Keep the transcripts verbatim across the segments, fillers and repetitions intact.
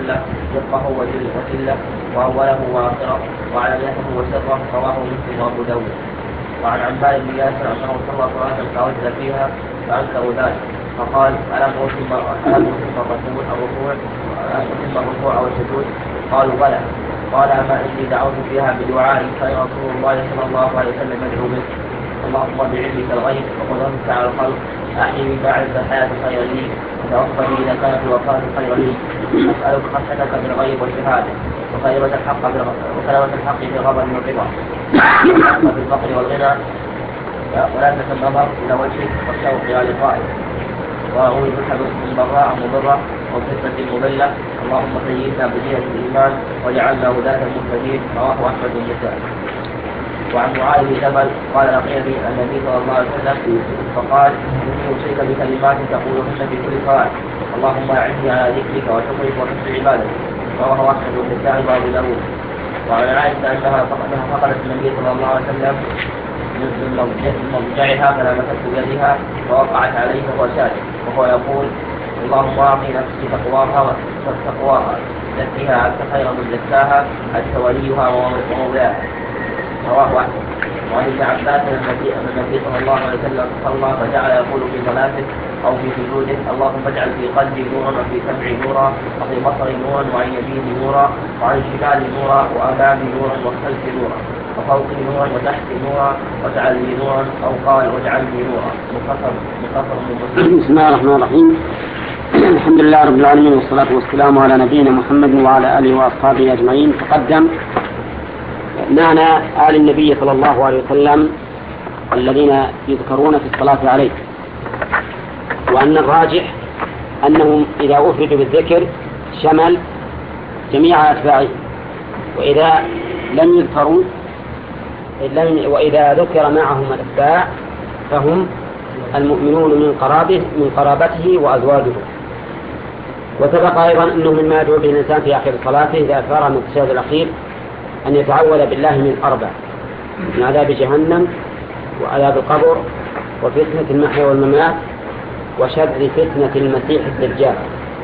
كله دقه وجله وأوله وآخره وعلانيته وسره رواه مسلم وأبو داود. وعن عباد بن ياسر أنه صلى صلاة فوجد فيها فأنكر ذلك فقال ألم أتم الركوع الركوع أتم الركوع والسجود؟ قالوا بلى. قال أما إني دعوت فيها بدعاء كان رسول الله صلى الله عليه وسلم يدعو به اللهم بعلمك الغيب وقدرتك على الخلق أحيي بعد الحياة خيرا لي وتوفني إذا كانت الوفاة خيرا لي أسألك خشيتك بالغيب والشهادة وكلمة الحق وكلمة الحق بالغضب والرضا والحق بالفقر والغنى ولا تتنظر إلى وجهك والشوق إلى لقائك وأعوذ بك من ضراء مضرة وفتنة مضلة اللهم سيدنا بدينة الإيمان وجعلنا هداة المهتدين رواه أحمد بن مسعود. وعن معاذ بن جبل قال لقيني النبي صلى الله عليه وسلم فقال إني أوصيك بكلمات تقولهن في كل صلاة اللهم أعني على ذكرك وشكرك وحسن عبادتك رواه أحمد بن مسعود وأبو داود. وعن عائشة أنها فقدت النبي صلى الله عليه وسلم من مضجعها فلمست بيدها ووقعت عليه وهو ساجد وهو يقول اللهم أعطي نفسي تقواها وتقواها زكها أنت خير من زكاها أنت وليها ومولاها رواه أحمد. وعن ابن عباس أن النبي صلى الله عليه وسلم صلى فجعل يقول في صلاته أو في سجوده اللهم اجعل في قلبي نورا وفي سمعي نورا وفي بصري نورا وعن يميني نورا وعن شمالي نورا وأمامي نورا وخلفي نورا وفوقي نورا وتحتي نورا واجعل لي نورا أو قال واجعلني نورا مختصر مختصر من بسم الله الرحمن الرحيم. الحمد لله رب العالمين والصلاة والسلام على نبينا محمد وعلى آله وأصحابه أجمعين. تقدم معنى آل النبي صلى الله عليه وسلم الذين يذكرون في الصلاة عليه، وأن الراجح أنهم إذا أفردوا بالذكر شمل جميع أتباعه، وإذا لم يذكروا وإذا ذكر معهم الأتباع فهم المؤمنون من قرابه من قرابته وأزواجه. وسبق أيضا أنه مما يدعو به الإنسان في آخر صلاته إذا فرغ من التشهد الأخير أن يتعوذ بالله من أربع: من عذاب جهنم وعذاب القبر وفتنة المحيا والممات وشر فتنة المسيح الدجال.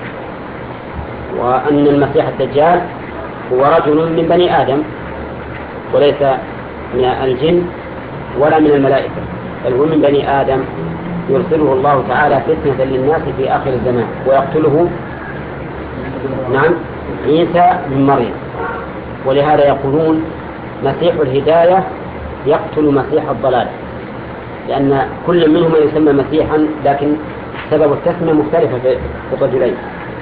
وأن المسيح الدجال هو رجل من بني آدم وليس من الجن ولا من الملائكة، بل هو من بني آدم يرسله الله تعالى فتنة للناس في آخر الزمان ويقتله نعم عيسى من مريم. ولهذا يقولون مسيح الهداية يقتل مسيح الضلال، لأن كل منهما يسمى مسيحا لكن سبب التسمية مختلفة في الرجلين.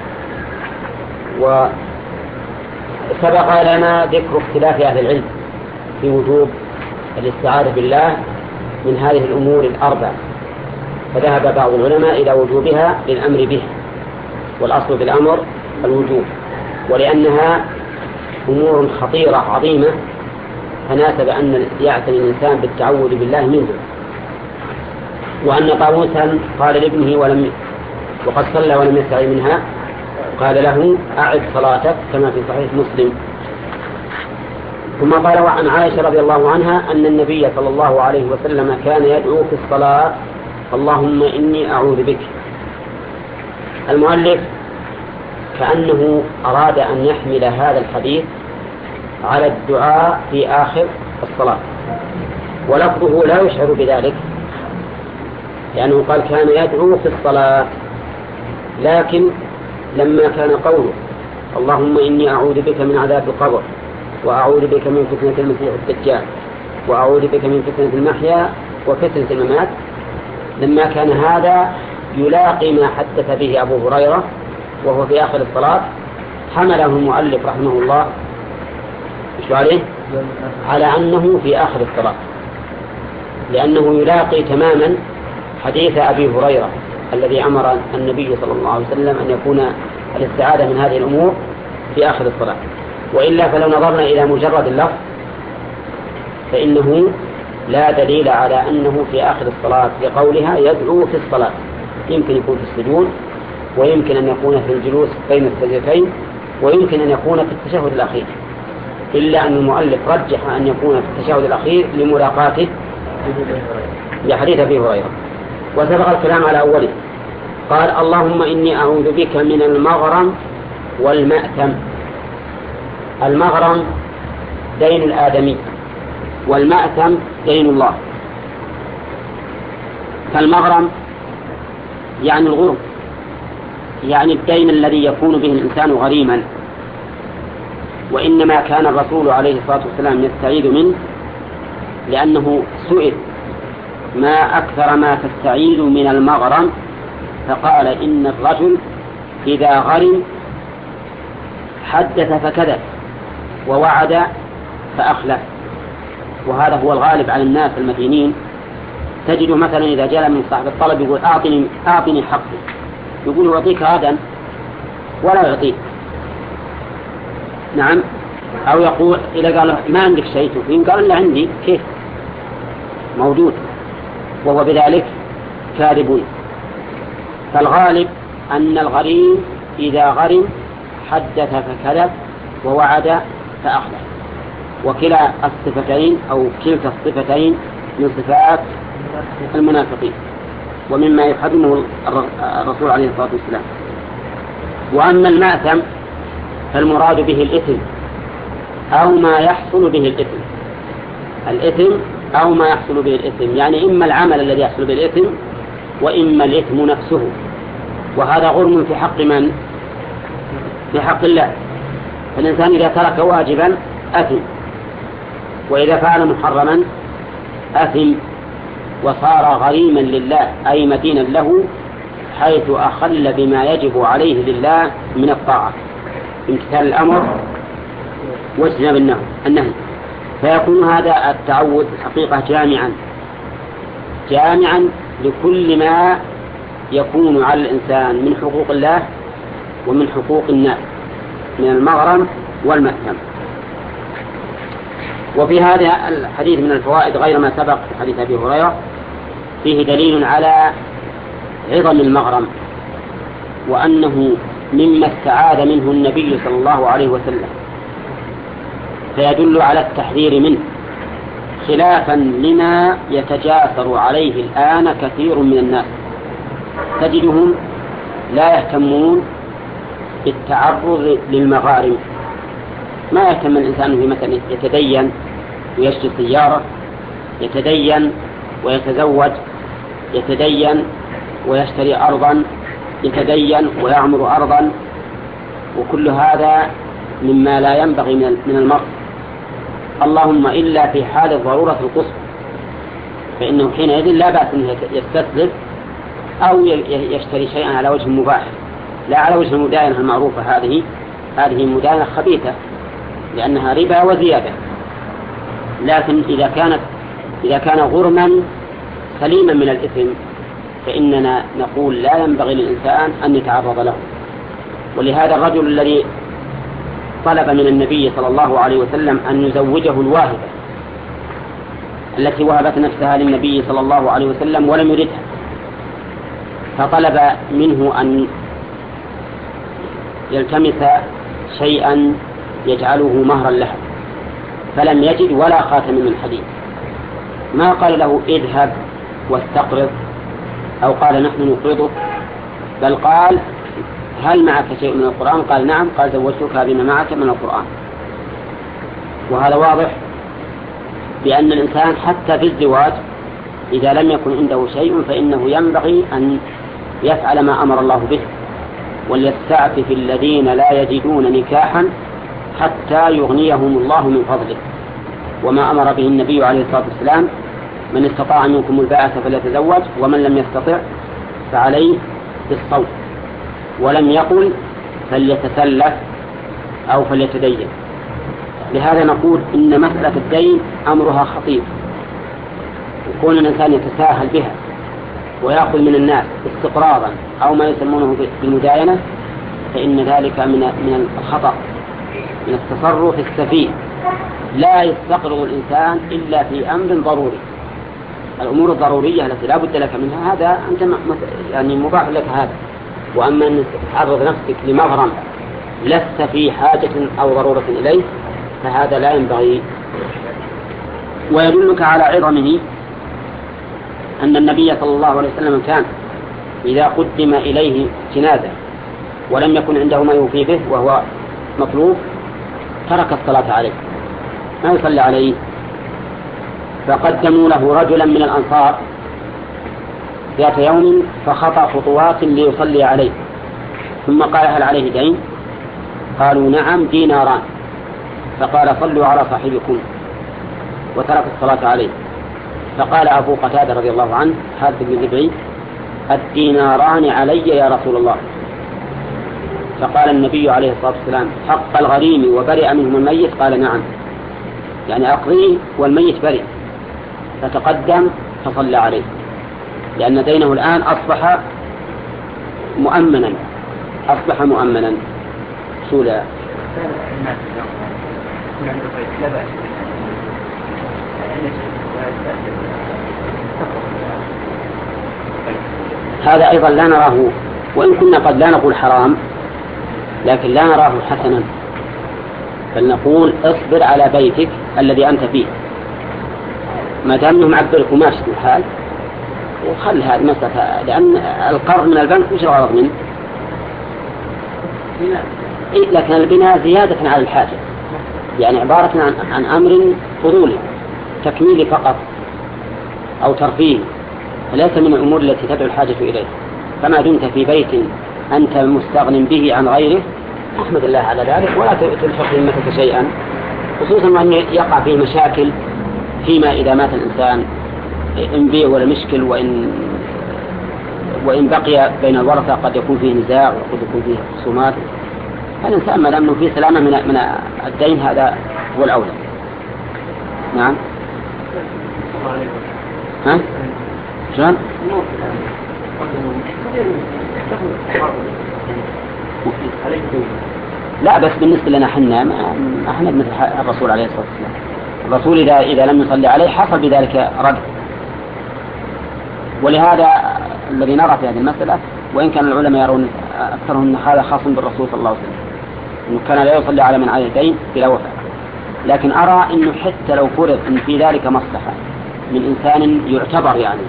وسبق لنا ذكر اختلاف أهل العلم في وجوب الاستعاذة بالله من هذه الأمور الأربع، فذهب بعض العلماء إلى وجوبها للأمر به، والأصل بالأمر الوجوب، ولأنها أمور خطيرة عظيمة فناسب أن يعتني الإنسان بالتعوذ بالله منه. وأن طاووسا قال لابنه ولم وقد صلى ولم يستعي منها قال له أعد صلاتك كما في صحيح مسلم. ثم قال عن عائشة رضي الله عنها أن النبي صلى الله عليه وسلم كان يدعو في الصلاة اللهم إني أعوذ بك. المؤلف كأنه أراد أن يحمل هذا الحديث على الدعاء في آخر الصلاة، ولفظه لا يشعر بذلك لأنه قال كان يدعو في الصلاة، لكن لما كان قوله اللهم إني أعوذ بك من عذاب القبر وأعوذ بك من فتنة المسيح الدجال وأعوذ بك من فتنة المحيا وفتنة الممات، لما كان هذا يلاقي ما حدث به أبو هريرة وهو في آخر الصلاة حمله المؤلف رحمه الله عليه على أنه في آخر الصلاة، لأنه يلاقي تماما حديث أبي هريرة الذي أمر النبي صلى الله عليه وسلم أن يكون الاستعاذة من هذه الأمور في آخر الصلاة. وإلا فلو نظرنا إلى مجرد اللفظ فإنه لا دليل على أنه في آخر الصلاة لقولها يدعو في الصلاة، يمكن يكون في السجود ويمكن أن يكون في الجلوس بين السجدتين ويمكن أن يكون في التشهد الأخير، إلا أن المؤلف رجح أن يكون في التشهد الأخير لملاقاته بحديث أبي هريرة. وسبق الكلام على أوله قال اللهم إني أعوذ بك من المغرم والمأتم. المغرم دين الآدمي، والمأتم دين الله. فالمغرم يعني الغرم، يعني الدين الذي يكون به الإنسان غريما، وإنما كان الرسول عليه الصلاة والسلام يستعيذ منه لأنه سئل ما أكثر ما تستعيذ من المغرم، فقال إن الرجل إذا غرم حدث فكذب ووعد فأخلف. وهذا هو الغالب على الناس المدينين. تجد مثلا إذا جاء من صاحب الطلب يقول أعطني, أعطني حقي، يقول يعطيك غدا ولا يعطيك. نعم. أو يقول إذا قال ما عندك شيء تفين، قال لا عندي، كيف موجود، وهو بذلك كاذب. فالغالب أن الغريم إذا غرم حدث فكذب ووعد فأخلف، وكلا الصفتين أو كلتا الصفتين من صفات المنافقين ومما يحرمه الرسول عليه الصلاة والسلام. وأما المأثم فالمراد به الإثم أو ما يحصل به الإثم. الإثم أو ما يحصل به الإثم، يعني إما العمل الذي يحصل به الإثم وإما الإثم نفسه. وهذا غرم في حق من؟ في حق الله. فالإنسان إذا ترك واجبا أثم، وإذا فعل محرما أثم، وصار غريما لله أي مدينا له، حيث أخل بما يجب عليه لله من الطاعة، امتثال الأمر واجتناب النهي. فيكون هذا التعود حقيقة جامعا جامعا لكل ما يكون على الإنسان من حقوق الله ومن حقوق الناس من المغرم والمأثم. وفي هذا الحديث من الفوائد غير ما سبق في حديث أبي هريرة فيه دليل على عظم المغرم، وأنه مما استعاذ منه النبي صلى الله عليه وسلم، فيدل على التحذير منه، خلافا لما يتجاسر عليه الآن كثير من الناس. تجدهم لا يهتمون بالتعرض للمغارم، ما يهتم الإنسان في مثلا يتدين ويشتري سيارة، يتدين ويتزوج، يتدين ويشتري أرضا، يتدين ويعمر أرضا، وكل هذا مما لا ينبغي من المرء، اللهم إلا في حال الضرورة القصوى، فإنه حينئذ لا بأس أن يستسلم أو يشتري شيئا على وجه مباح، لا على وجه المداينة المعروفة. هذه هذه مداينة خبيثة لأنها ربا وزيادة. لكن إذا كانت إذا كان غرما سليما من الإثم فإننا نقول لا ينبغي للإنسان أن يتعرض له. ولهذا الرجل الذي طلب من النبي صلى الله عليه وسلم أن يزوجه الواهبة التي وهبت نفسها للنبي صلى الله عليه وسلم ولم يردها، فطلب منه أن يلتمس شيئا يجعله مهرا لها، فلم يجد ولا خاتم من حديد. ما قال له اذهب واستقرض أو قال نحن نقرضك، بل قال هل معك شيء من القرآن؟ قال نعم. قال زوجتك بما معك من القرآن. وهذا واضح بأن الإنسان حتى في الزواج إذا لم يكن عنده شيء فإنه ينبغي أن يفعل ما أمر الله به، وليستعفف الذين لا يجدون نكاحا حتى يغنيهم الله من فضله. وما أمر به النبي عليه الصلاة والسلام من استطاع منكم الباءة فليتزوج ومن لم يستطع فعليه بالصوم، ولم يقل فليتسلف أو فليتدين. لهذا نقول إن مسألة الدين أمرها خطير، يكون الإنسان يتساهل بها ويأخذ من الناس استقراضا أو ما يسمونه بالمداينة، فإن ذلك من من الخطأ، من التصرف السفيه. لا يستقرض الإنسان إلا في أمر ضروري. الأمور الضرورية التي لا بد لك منها هذا أنت يعني مباح لك هذا. وأما أن تعرض نفسك لمغرم لست في حاجة أو ضرورة إليه فهذا لا ينبغي. ويدلك على عظمه أن النبي صلى الله عليه وسلم كان إذا قدم إليه جنازة ولم يكن عنده ما يوفي به وهو مطلوب ترك الصلاة عليه ما يصلي عليه. فقدموا له رجلا من الأنصار ذات يوم فخطأ خطوات ليصلي عليه، ثم قال هل عليه دين؟ قالوا نعم ديناران. فقال صلوا على صاحبكم وترك الصلاة عليه. فقال أبو قتادة رضي الله عنه حارث بن ربعي الديناران علي يا رسول الله. فقال النبي عليه الصلاة والسلام حق الغريم وبرئ منهم الميت؟ قال نعم، يعني أقضيه والميت برئ. فتقدم فصلى عليه لأن دينه الآن أصبح مؤمنا أصبح مؤمنا سولا. هذا أيضا لا نراه، وإن كنا قد لا نقول حرام لكن لا نراه حسنا، بل نقول اصبر على بيتك الذي أنت فيه ما دام أنه معبرك وماشي الحال، وخل هذه مسألة، لأن القرض من البنك وش الغرض منه؟ إيه، لكن البناء زيادة على الحاجة، يعني عبارة عن, عن أمر فضولي تكميلي فقط أو ترفيه، ليس من الأمور التي تدعو الحاجة إليه. فما دمت في بيت أنت مستغن به عن غيره أحمد الله على ذلك ولا تلفق ذمتك شيئا، خصوصا أن يقع فيه مشاكل فيما إذا مات الإنسان إن بيع ولا مشكل، وإن وإن بقي بين الورثة قد يكون فيه نزاع وقد يكون فيه خصومات. فالإنسان ما دام فيه سلامة من من الدين هذا هو الأولى. نعم. ها؟ شلون؟ لا بس بالنسبة لنا حنا ما احنا مثل الرسول عليه الصلاة والسلام. الرسول إذا إذا لم يصلي عليه حصل بذلك رد. ولهذا الذي نرى في هذه المسألة، وإن كان العلماء يرون أكثرهم أن هذا خاص بالرسول صلى الله عليه وسلم أنه كان لا يصلي على من عليه دين بلا وفاء، لكن أرى أنه حتى لو فرض أن في ذلك مصلحة من إنسان يعتبر يعني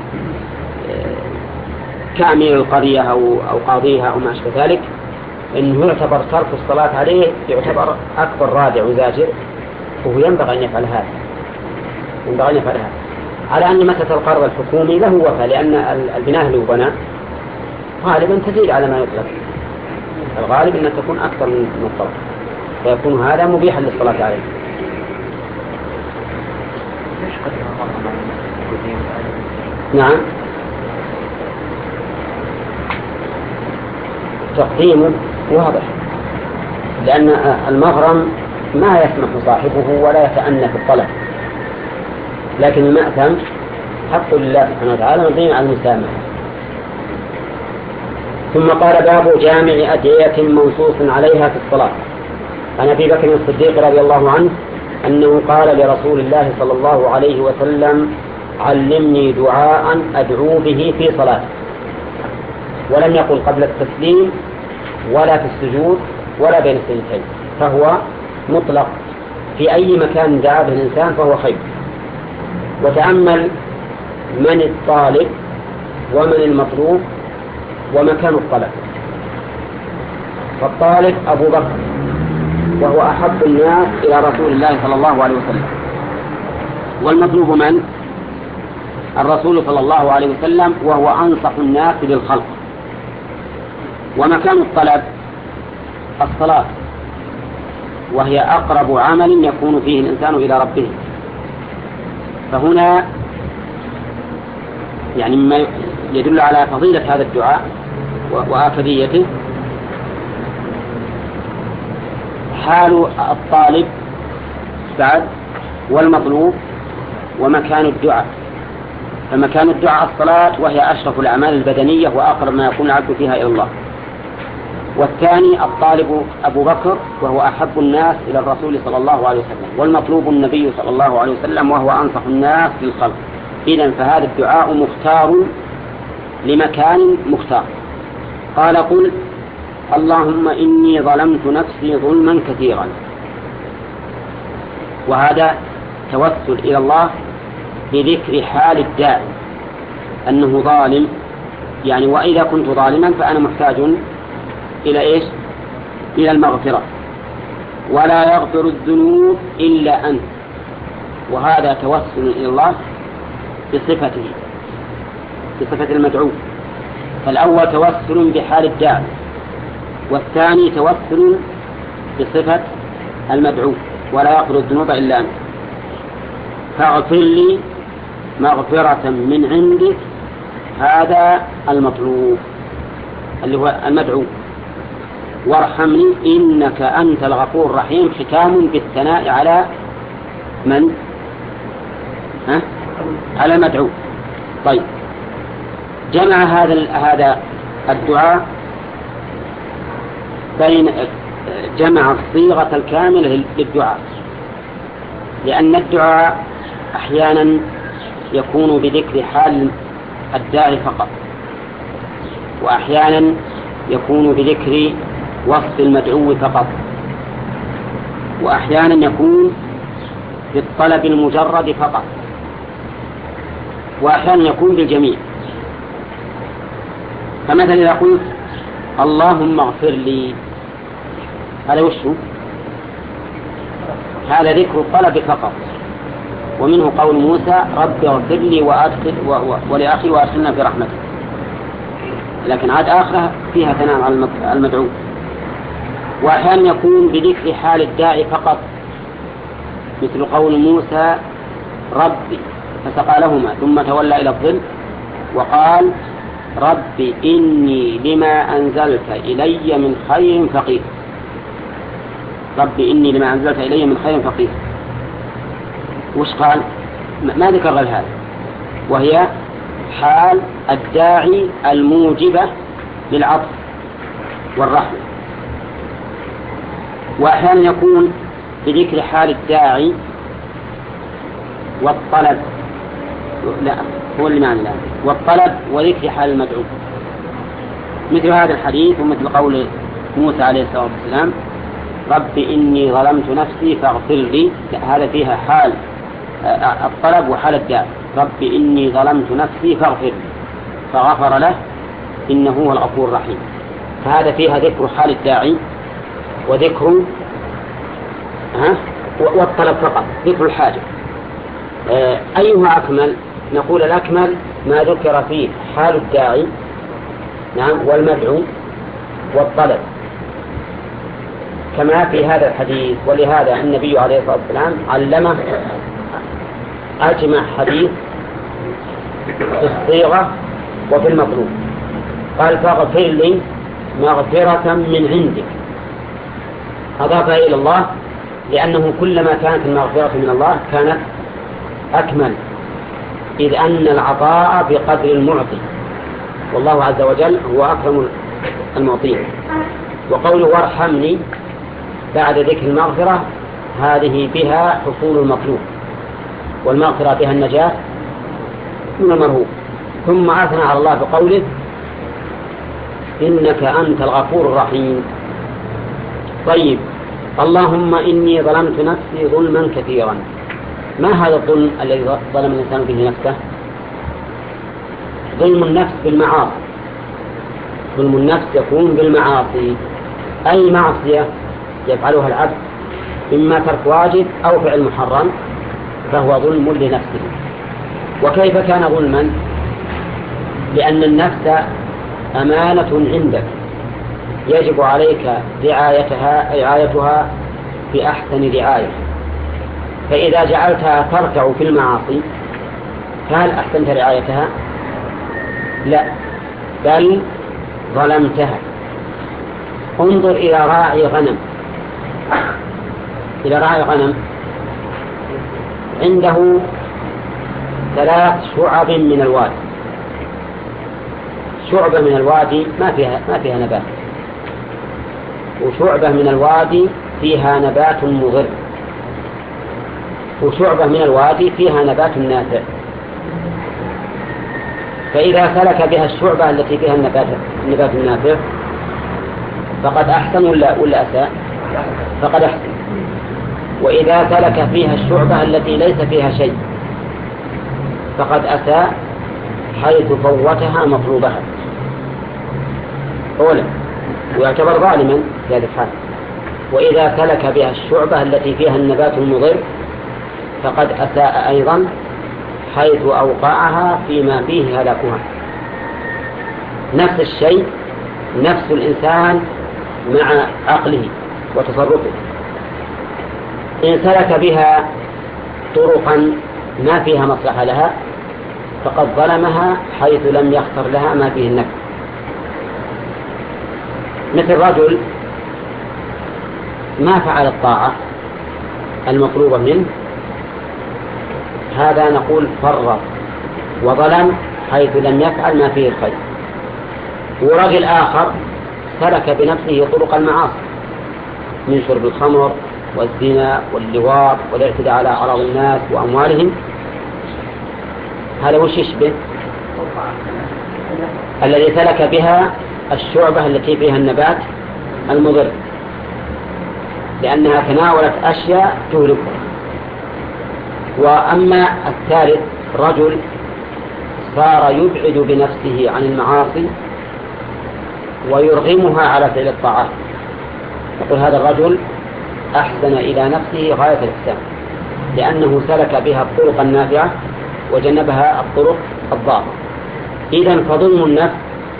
كامل القرية أو أو قاضيها أو ما أشبه ذلك، أنه يعتبر ترك الصلاة عليه يعتبر أكبر رادع وزاجر، وهو ينبغي أن يفعل هذا ينبغي أن يفعل هذا على أن مسألة القرض الحكومي له وفاء، لأن البناء اللي بنى غالبا تزيد على ما يطلق، الغالب أن تكون أكثر من الطلب، فيكون هذا مبيحا للصلاة عليه. نعم تقديمه واضح، لأن المغرم ما يسمح صاحبه ولا يتأنى في الطلب، لكن المأثم حق لله سبحانه وتعالى مبني على المسامحة. ثم قال باب جامع أدعية منصوص عليها في الصلاة. عن أبي بكر الصديق رضي الله عنه أنه قال لرسول الله صلى الله عليه وسلم علمني دعاء أدعو به في صلاة، ولم يقل قبل التسليم ولا في السجود ولا بين السجدتين، فهو مطلق في أي مكان دعا به الإنسان فهو خير. وتأمل من الطالب ومن المطلوب ومكان الطلب. فالطالب أبو بكر وهو أحب الناس إلى رسول الله صلى الله عليه وسلم، والمطلوب من؟ الرسول صلى الله عليه وسلم وهو أنصح الناس للخلق. ومكان الطلب الصلاة، وهي أقرب عمل يكون فيه الإنسان إلى ربه. فهنا يعني ما يدل على فضيلة هذا الدعاء وآكديته حال الطالب بعد والمطلوب ومكان الدعاء. فمكان الدعاء الصلاة، وهي أشرف الأعمال البدنية وأقرب ما يكون العبد فيها إلى الله. والثاني الطالب أبو بكر وهو أحب الناس إلى الرسول صلى الله عليه وسلم، والمطلوب النبي صلى الله عليه وسلم وهو أنصح الناس للخلق. إذن فهذا الدعاء مختار لمكان مختار. قال قل اللهم إني ظلمت نفسي ظلما كثيرا. وهذا توسل إلى الله بذكر حال الداعي أنه ظالم، يعني وإذا كنت ظالما فأنا محتاج إلى إيش؟ إلى المغفرة. ولا يغفر الذنوب إلا أنت، وهذا توسل إلى الله بصفته، بصفة المدعو. فالأول توسل بحال الداعي، والثاني توسل بصفة المدعو. ولا يغفر الذنوب إلا أنت فاغفر لي مغفرة من عندك، هذا المطلوب اللي هو المدعو. وارحمني إنك أنت الغفور الرحيم، ختام بالثناء على من؟ ها؟ على المدعو. طيب، جمع هذا هذا الدعاء بين جمع الصيغة الكاملة للدعاء، لأن الدعاء أحيانا يكون بذكر حال الداعي فقط، وأحيانا يكون بذكر وصف المدعو فقط، وأحيانا يكون بالطلب المجرد فقط، وأحيانا يكون بالجميع. فمثلا إذا قلت اللهم اغفر لي، هذا وشه؟ هذا ذكر الطلب فقط، ومنه قول موسى رب اغفر لي وأدخل ولأخي وأدخلنا في رحمتك، لكن عاد آخرة فيها ثناء على المدعو. وأحيانا يكون بذكر حال الداعي فقط، مثل قول موسى ربي فسقى لهما ثم تولى إلى الظل وقال ربي إني لما أنزلت إلي من خير فقير. ربي إني لما أنزلت إلي من خير فقير. وش قال؟ ما ذكر غير هذا، وهي حال الداعي الموجبة للعطف والرحمة. وأحيانا يكون بذكر حال الداعي والطلب، لا هو اللي معنى الآن، والطلب وذكر حال المدعو، مثل هذا الحديث ومثل قول موسى عليه الصلاة والسلام رب إني ظلمت نفسي فاغفر لي، هذا فيها حال الطلب وحال الداعي. رب إني ظلمت نفسي فاغفر لي فغفر له إنه هو الغفور الرحيم. فهذا فيها ذكر حال الداعي وذكر ها والطلب فقط، ذكر الحاجة. أيها أكمل؟ نقول الأكمل ما ذكر فيه حال الداعي نعم والمدعو والطلب كما في هذا الحديث. ولهذا النبي عليه الصلاة والسلام علمه أجمع حديث في الصيغة وفي المطلوب. قال فاغفر لي مغفرة من عندك، أضافها إلى الله، لأنه كلما كانت المغفرة من الله كانت أكمل، إذ أن العطاء بقدر المعطي، والله عز وجل هو أكرم المعطين. وقوله وارحمني بعد ذكر المغفرة هذه بها حصول المطلوب، والمغفرة بها النجاة من المرهوب. ثم أثنى على الله بقوله إنك أنت الغفور الرحيم. طيب، اللهم إني ظلمت نفسي ظلما كثيرا. ما هذا الظلم الذي ظلم الإنسان به نفسه؟ ظلم النفس بالمعاصي. ظلم النفس يكون بالمعاصي، أي معصية يفعلها العبد إما ترك واجب أو فعل محرم فهو ظلم لنفسه. وكيف كان ظلما؟ لأن النفس أمانة عندك يجب عليك رعايتها رعايتها بأحسن رعاية، فإذا جعلتها ترتع في المعاصي فهل أحسنت رعايتها؟ لا، بل ظلمتها. انظر إلى راعي غنم، إلى راعي غنم عنده ثلاث شعب من الوادي، شعبة من الوادي ما فيها ما فيها نبات، وشعبة من الوادي فيها نبات مضر، وشعبة من الوادي فيها نبات نافع. فإذا سلك بها الشعبة التي فيها النبات النبات النافع فقد أحسن ولا ولا أساء؟ فقد أحسن. وإذا سلك فيها الشعبة التي ليس فيها شيء فقد أساء، حيث فوتها مطلوبها. أولا ويعتبر ظالما في هذا الحال. وإذا سلك بها الشعبة التي فيها النبات المضر فقد أساء أيضا، حيث أوقعها فيما فيه هلاكها. نفس الشيء نفس الإنسان مع عقله وتصرفه، إن سلك بها طرقا ما فيها مصلحة لها فقد ظلمها، حيث لم يختر لها ما فيه النفع. مثل رجل ما فعل الطاعة المطلوبة منه، هذا نقول فرط وظلم حيث لم يفعل ما فيه الخير. ورجل آخر سلك بنفسه طرق المعاصي من شرب الخمر والزنا واللواط والاعتداء على أعراض الناس وأموالهم، هذا وش يشبه؟ الذي سلك بها الشعبة التي فيها النبات المضر، لأنها تناولت أشياء تهلكها. وأما الثالث رجل صار يبعد بنفسه عن المعاصي ويرغمها على فعل الطاعات، يقول هذا الرجل أحسن إلى نفسه غاية الإحسان، لأنه سلك بها الطرق النافعة وجنبها الطرق الضارة. إذن فظلم النفس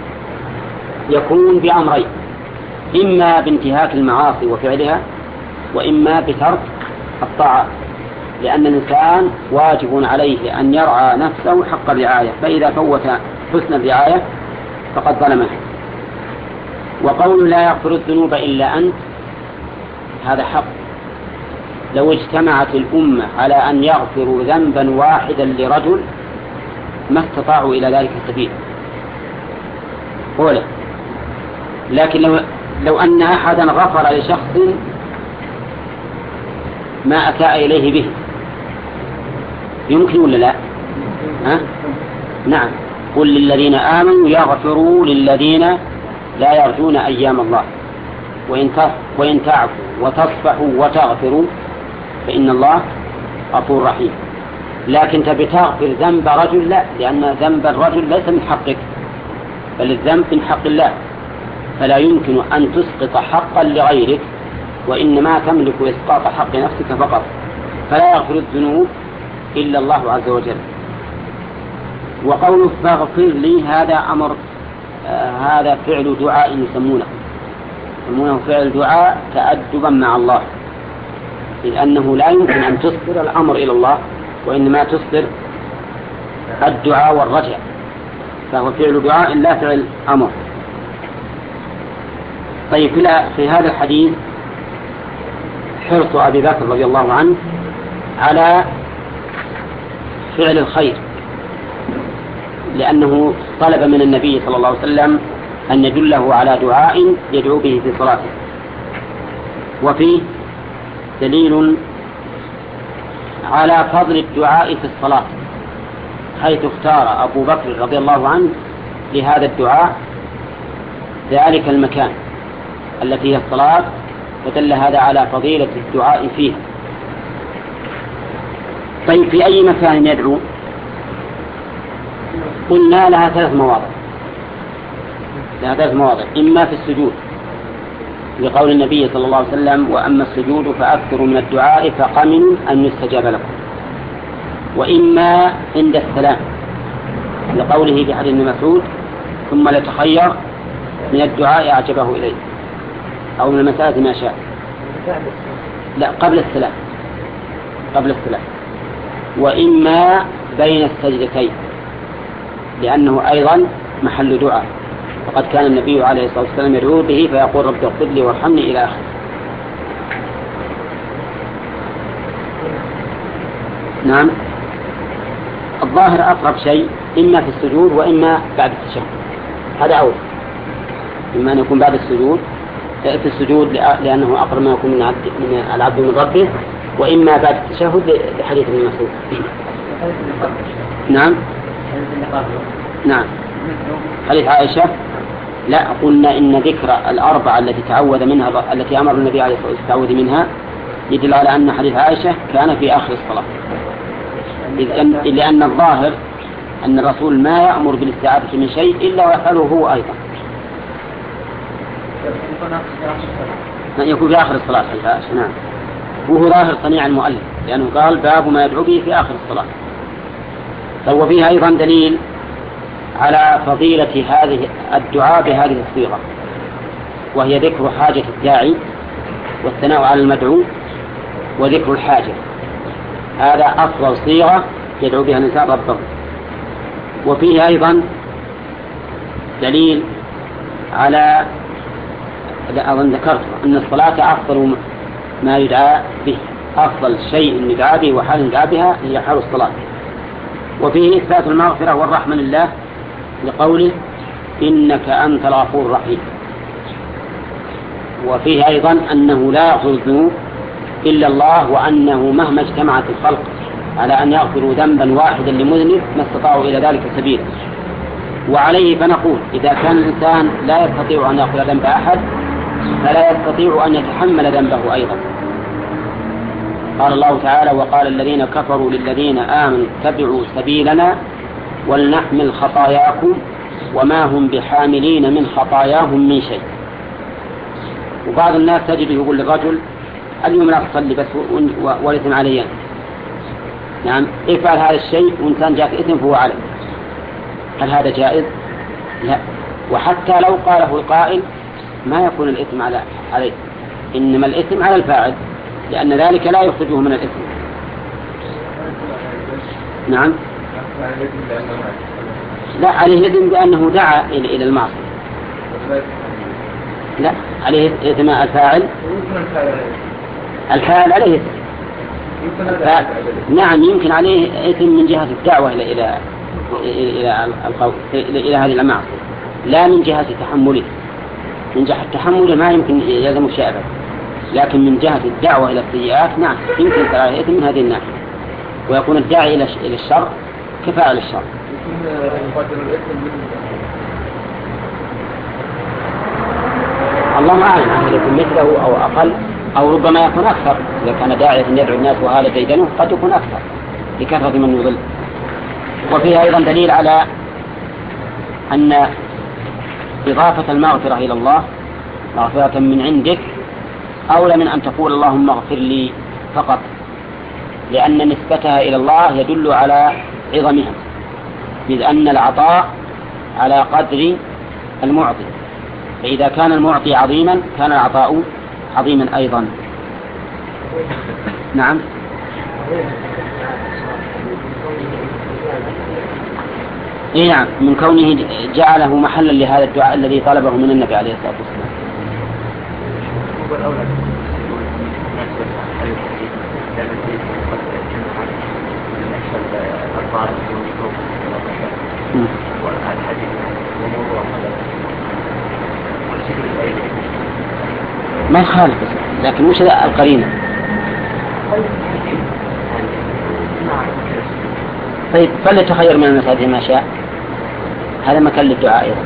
يكون بأمرين: إما بانتهاك المعاصي وفعلها، وإما بترك الطاعات، لأن الإنسان واجب عليه أن يرعى نفسه حق الرعاية، فإذا فوت حسن الرعاية فقد ظلمها. وقول لا يغفر الذنوب إلا أنت هذا حق. لو اجتمعت الأمة على أن يغفروا ذنبا واحدا لرجل ما استطاعوا إلى ذلك السبيل أولا. لكن لو, لو أن أحدا غفر لشخص ما أساء إليه به يمكن ولا لا؟ ها؟ نعم. قل للذين آمنوا يغفروا للذين لا يرجون أيام الله وإن تعفوا وتصفحوا وتغفروا فإن الله غفور رحيم. لكن تبي تغفر ذنب رجل لا، لأن ذنب الرجل ليس من حقك بل الذنب من حق الله، فلا يمكن أن تسقط حقا لغيرك، وإنما تملك إسقاط حق نفسك فقط. فلا يغفر الذنوب إلا الله عز وجل. وقوله فاغفر لي هذا أمر آه هذا فعل دعاء يسمونه يسمونه فعل دعاء تأدبا مع الله، لأنه لا يمكن أن تصدر الأمر إلى الله، وإنما تصدر الدعاء والرجع، فهو فعل دعاء لا فعل أمر. طيب في هذا الحديث حرص أبي بكر رضي الله عنه على فعل الخير، لأنه طلب من النبي صلى الله عليه وسلم أن يدله على دعاء يدعو به في صلاته. وفيه دليل على فضل الدعاء في الصلاة، حيث اختار أبو بكر رضي الله عنه لهذا الدعاء ذلك المكان التي هي الصلاة، فدل هذا على فضيلة الدعاء فيه. طيب في أي مكان يدعو؟ قلنا لها ثلاث مواضع لها ثلاث مواضع إما في السجود لقول النبي صلى الله عليه وسلم وأما السجود فأكثروا من الدعاء فقمن أن يستجاب لكم، وإما عند السلام لقوله في حديث ابن مسعود ثم لتخير من الدعاء أعجبه إليه، أو من المسألة ما شاء. لا قبل السلام قبل السلام وإما بين السجدتين، لأنه أيضا محل دعاء، وقد كان النبي عليه الصلاة والسلام يدعو به فيقول رب اغفر لي وارحمني إلى آخره. نعم. الظاهر أقرب شيء إما في السجود وإما بعد التشهد، هذا أول، إما أن يكون بعد السجود في السجود لأنه أقرب ما يكون من العبد من ربه، وإما بعد التشهد لحديث ابن مسعود. نعم نعم. حديث عائشة لا قلنا إن ذكر الأربعة التي تعوذ منها التي أمر النبي عليه الصلاة والسلام التعوذ منها يدل على أن حديث عائشة كان في آخر الصلاة، لأن الظاهر أن الرسول ما يأمر بالاستعاذة من شيء إلا ويفعله هو أيضا. يكون في آخر الصلاة الفاش. نعم. وهو ظاهر صنيع المؤلف لأنه قال باب ما يدعو به في آخر الصلاة. وفيها أيضا دليل على فضيلة هذه الدعاء بهذه الصيغة، وهي ذكر حاجة الداعي والثناء على المدعو وذكر الحاجة. هذا أفضل صيغة يدعو بها الإنسان ربه. وفيه أيضا دليل على أظن ذكرت أن الصلاة أفضل ما يدعى به، أفضل شيء يدعى به وحال يدعى بها هي حال الصلاة. وفيه إثبات المغفرة والرحمة لله لقوله إنك أنت الغفور الرحيم. وفيه أيضا أنه لا يغفر الذنوب إلا الله، وأنه مهما اجتمعت الخلق على أن يغفروا ذنبا واحدا لمذنب ما استطاعوا إلى ذلك سبيلا. وعليه فنقول إذا كان الإنسان لا يستطيع أن يغفر ذنب أحد فلا يستطيع أن يتحمل ذنبه أيضا. قال الله تعالى وقال الذين كفروا للذين آمنوا اتبعوا سبيلنا ولنحمل خطاياكم وما هم بحاملين من خطاياهم من شيء. وبعض الناس تجد يقول للرجل اليوم لا تصلي بس والإثم علي. نعم افعل هذا الشيء وإنسان جاء إثم فهو عليه. هل هذا جائز؟ لا. وحتى لو قاله القائل ما يكون الإثم على عليه، إنما الإثم على الفاعل لأن ذلك لا يخرجه من الإثم. نعم لا عليه إثم بأنه دعا إلى المعصية. لا عليه إثم الفاعل، الفاعل عليه إثم. نعم يمكن عليه إثم من جهة الدعوة إلى إلى إلى القول إلى, إلى هذه المعصية، لا من جهة تحمله. من جهة تحمله ما يمكن يلزم شيء أبدا، لكن من جهة الدعوة إلى السيئات نعم يمكن عليه إثم من هذه الناحية، ويكون الداعي إلى إلى الشر كفاءة للشر. الله أعلم هل يكون مثله أو أقل أو ربما يكون أكثر. إذا كان داعية يدعو الناس وهذا ديدنه قد يكون أكثر لكثرة من يضل. وفيها أيضا دليل على أن إضافة المغفرة إلى الله مغفرة من عندك أولى من أن تقول اللهم اغفر لي فقط، لأن نسبتها إلى الله يدل على عظمها، إذ أن العطاء على قدر المعطي، فإذا كان المعطي عظيما كان العطاء عظيما أيضا. نعم إيه نعم من كونه جعله محلا لهذا الدعاء الذي طلبه من النبي عليه الصلاة والسلام. ما يخالف لكن مش القرينة. طيب فليتخير من المساجد ما شاء، هذا مكان للدعاء أيضا.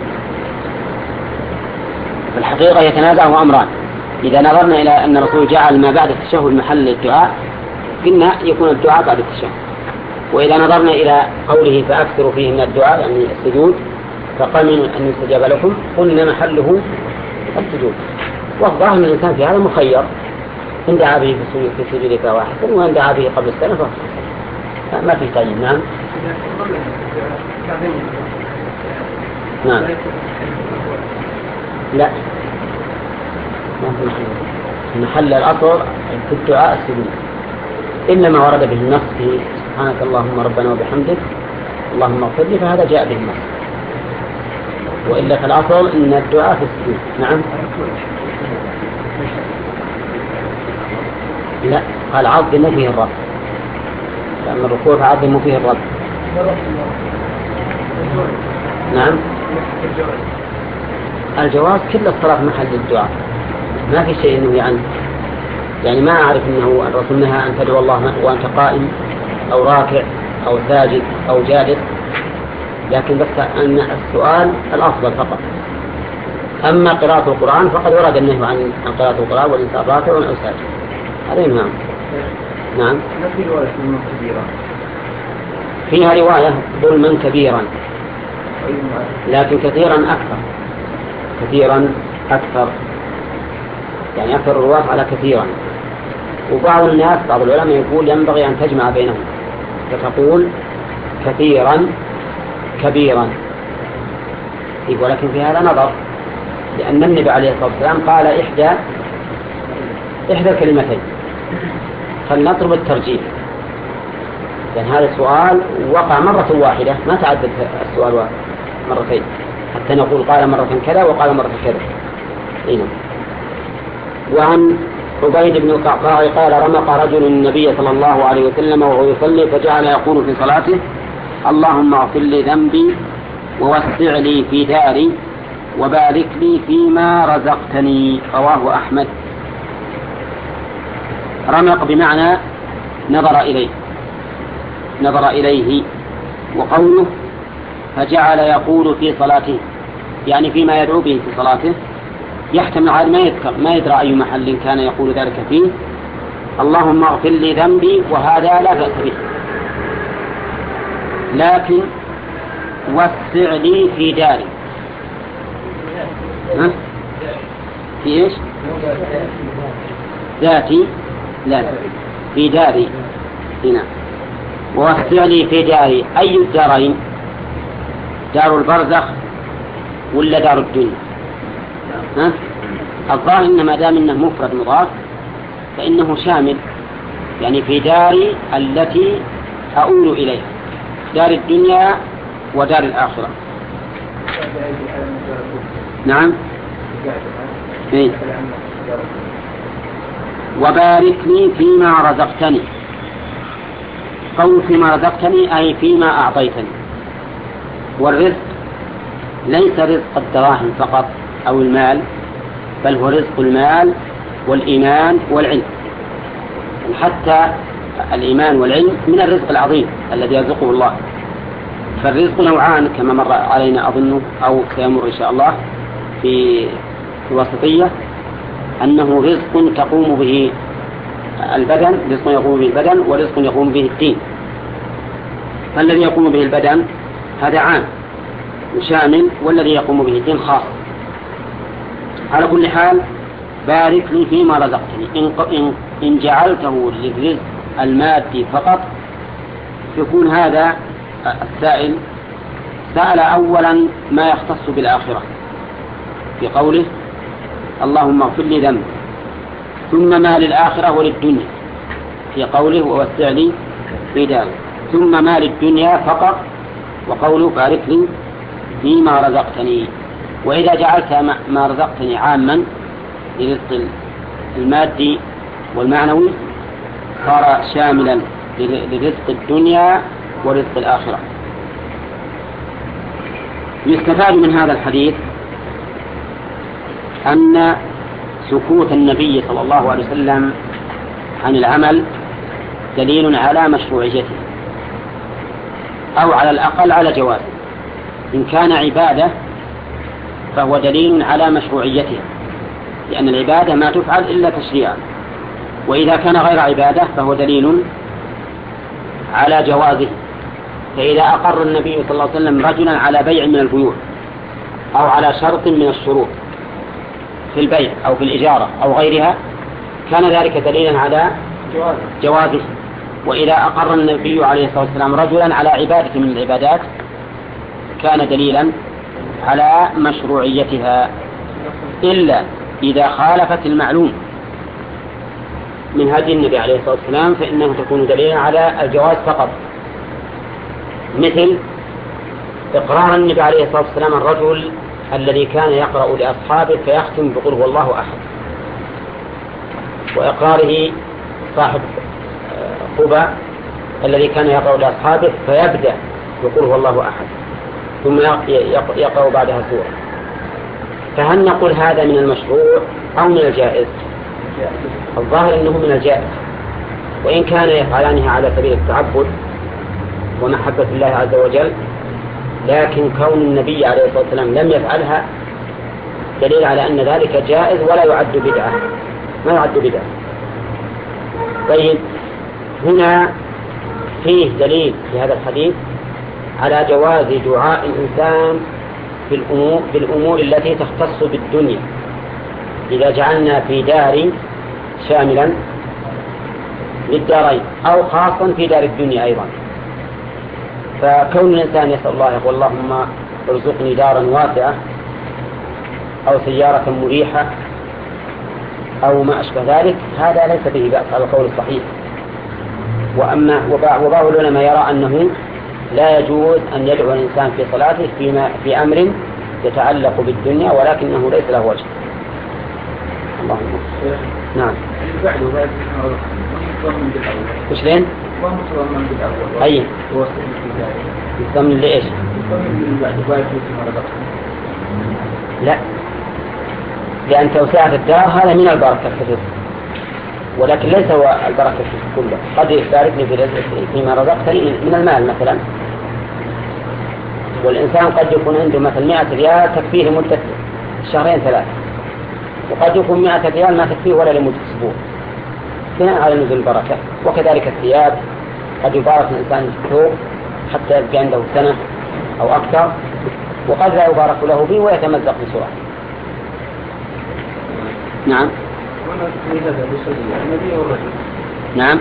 في الحقيقة يتنازعه أمران. إذا نظرنا إلى أن الرسول جعل ما بعد التشهد محل للدعاء قلنا يكون الدعاء بعد التشهد، وإذا نظرنا إلى قوله فأكثروا فيه من الدعاء يعني السجود فقمن أن يستجاب لكم قلنا محله السجود. والظاهر أن الإنسان في هذا مخير، إن دعا به في سجود فواحد وإن دعا به قبل السنة فهو ما في تعيين. نعم نعم لا ما في محل. محل الأصل في الدعاء السجود إلا ما ورد به النص في سبحانك اللهم ربنا وبحمدك اللهم اغفر لي، فهذا جاء به النص، وإلا في الأصل إن الدعاء في السجود. نعم لا قال عظم فيه الرب، لأن الركوع فعظم فيه الرب. نعم الجواز كل الصلاة محل الدعاء، ما في شيء إنه يعني يعني ما أعرف أنه الرسول نهى أن تدعو الله وأنت قائم أو راكع أو ساجد أو جالس، لكن بس أن السؤال الأفضل فقط. أما قراءة القرآن فقد ورد النهي عن قراءة القرآن والإنسان راكع أو ساجد، هذا نعم. نعم فيها رواية ظلما كبيرا، لكن كثيرا أكثر، كثيرا أكثر، يعني أكثر الرواة على كثيرا. وبعض الناس بعض العلماء يقول ينبغي أن تجمع بينهم، فتقول كثيرا كبيرا، ولكن في هذا نظر، لأن النبي عليه الصلاة والسلام قال إحدى إحدى الكلمتين، فلنطلب الترجيح، لأن هذا السؤال وقع مرة واحدة، ما تعدد السؤال مرتين حتى نقول قال مرة كذا وقال مرة كذا. إيه. وعن عبيد بن القعقاع قال رمق رجل النبي صلى الله عليه وسلم وهو يصلي فجعل يقول في صلاته اللهم اغفر لي ذنبي ووسع لي في داري وبارك لي فيما رزقتني. رواه أحمد. رمق بمعنى نظر إليه نظر إليه وقوله فجعل يقول في صلاته يعني فيما يدعو به في صلاته، يحتمل عاد ما يذكر ما يدرى أي محل كان يقول ذلك فيه. اللهم اغفر لي ذنبي وهذا لا بأس به، لكن وسع لي في داري. ها؟ في إيش؟ ذاتي لا في داري هنا. ووسع لي في داري أي الدارين؟ دار البرزخ ولا دار الدنيا؟ ها؟ الظاهر إن ما دام إنه مفرد مضاف فإنه شامل، يعني في داري التي أؤول إليها، دار الدنيا ودار الآخرة. نعم. إيه؟ وبارك لي فيما رزقتني. قول فيما رزقتني أي فيما أعطيتني. والرزق ليس رزق الدراهم فقط أو المال، بل هو رزق المال والإيمان والعلم. حتى الإيمان والعلم من الرزق العظيم الذي يرزقه الله. فالرزق نوعان كما مر علينا أظنه أو سيمر إن شاء الله في الوسطية، أنه رزق تقوم به البدن، رزق يقوم به البدن ورزق يقوم به الدين. فالذي يقوم به البدن هذا عام وشامل، والذي يقوم به الدين خاص. على كل حال بارك لي فيما رزقتني. إن, إن جعلته للرزق المادي فقط يكون هذا السائل سأل أولا ما يختص بالآخرة في قوله اللهم اغفر لي ذنبي، ثم ما للآخرة وللدنيا في قوله ووسع لي في داري، ثم ما للدنيا فقط وقوله بارك لي فيما رزقتني. وإذا جعلت ما رزقتني عاما لرزق المادي والمعنوي صار شاملا لرزق الدنيا ورزق الآخرة. يستفاد من هذا الحديث أن سكوت النبي صلى الله عليه وسلم عن العمل دليل على مشروعيته، أو على الأقل على جوازه. إن كان عبادة فهو دليل على مشروعيتها، لأن العبادة ما تفعل إلا تشريعا. وإذا كان غير عبادة فهو دليل على جوازه. فإذا أقر النبي صلى الله عليه وسلم رجلا على بيع من البيوع أو على شرط من الشروط في البيع أو في الإجارة أو غيرها كان ذلك دليلا على جوازه. وإذا أقر النبي عليه الصلاة والسلام رجلا على عبادة من العبادات كان دليلا على مشروعيتها، إلا إذا خالفت المعلوم من هدي النبي عليه الصلاة والسلام فإنه تكون دليلا على الجواز فقط. مثل إقرار النبي عليه الصلاة والسلام الرجل الذي كان يقرأ لأصحابه فيختم بقول هو الله أحد، وإقراره صاحب قباء الذي كان يقرأ لأصحابه فيبدأ بقول هو الله أحد ثم يقرأ بعدها سورة. فهل نقول هذا من المشروع أو من الجائز؟ الظاهر أنه من الجائز، وإن كان يفعلانها على سبيل التعبد ومحبة الله عز وجل، لكن كون النبي عليه الصلاة والسلام لم يفعلها دليل على أن ذلك جائز ولا يعد بدعة، ما يعد بدعة. طيب هنا فيه دليل في هذا الحديث على جواز دعاء الإنسان في الأمور, في الأمور التي تختص بالدنيا إذا جعلنا في دار شاملا للدارين أو خاصا في دار الدنيا أيضا، فكون الإنسان يسأل الله يقول اللهم ارزقني دارا واسعة أو سيارة مريحة أو ما أشبه ذلك، هذا ليس به بأس على القول الصحيح. وأما وبعض العلماء يرى أنه لا يجوز أن يدعو الإنسان في صلاته فيما في أمر يتعلق بالدنيا ولكنه ليس له وجه. الله أكبر. نعم. وش لين؟ أي. يضمن لإيش؟ لا، لأن توسعة الدار هذا من البركة في الرزق، ولكن ليس هو البركة في كله. قد يباركني في فيما رزقتني من المال مثلا، والإنسان قد يكون عنده مثلا مئة ريال تكفيه لمدة شهرين ثلاثة، وقد يكون مئة ريال ما تكفيه ولا لمدة أسبوع، بناء على نزول البركة. وكذلك الثياب، قد يبارك الإنسان بالثوب حتى يبقى عنده سنة أو أكثر، وقد لا يبارك له به ويتمزق بسرعة. نعم. نعم.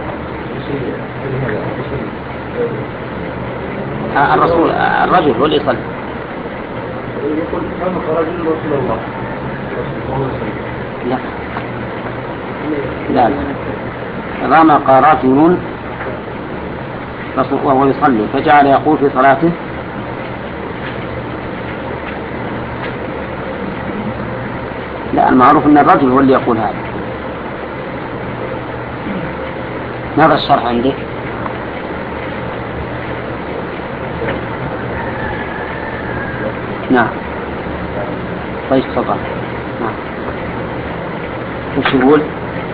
الرسول الرجل هو اللي يصلي. لا لا رمق رجل وهو يصلي فجعل يقول في صلاته لا، المعروف أن الرجل هو اللي يقول هذا. ماذا الشرح عندك؟ نعم. طيب تفضل. نعم. وش يقول؟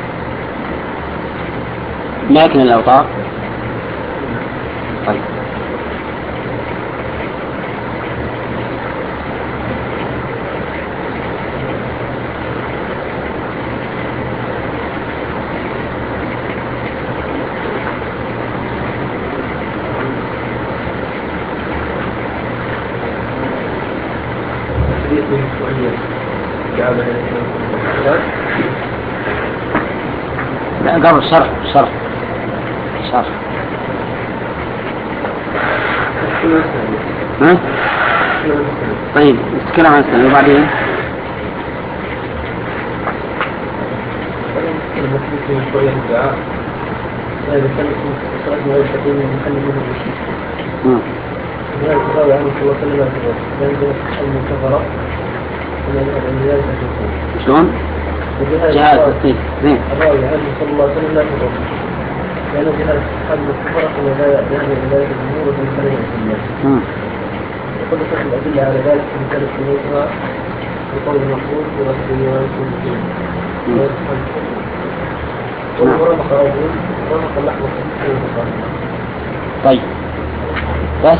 ماكن الأوطار. طيب. لا قبل شرح شرح شرح ها؟ طيب نتكلم عن السنة وبعدين شلون؟ جهاز التصديق زين. الراوي عنه صلى الله عليه وسلم لا تضر، لأنه جهاز حد الفرق ولا يعني ذلك الأمور من خلال السنة. وقد تحت الأدلة على ذلك من كانت سنوتها بقول المفروض ورسولها كل ورمق رجل ورمق اللحم الخبيث. طيب بس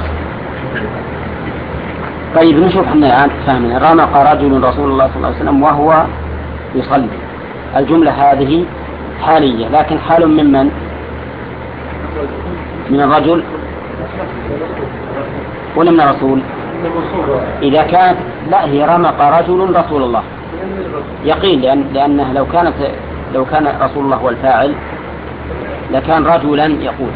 طيب نشوف احنا الآن فهمنا. رمق رجل رسول الله صلى الله عليه وسلم وهو يصلي. الجملة هذه حالية، لكن حال ممن؟ من الرجل ولا من الرسول؟ إذا كانت لا، هي رمق رجل رسول الله يقين، لأن لأنه لو كانت لو كان رسول الله هو الفاعل لكان رجلا يقول.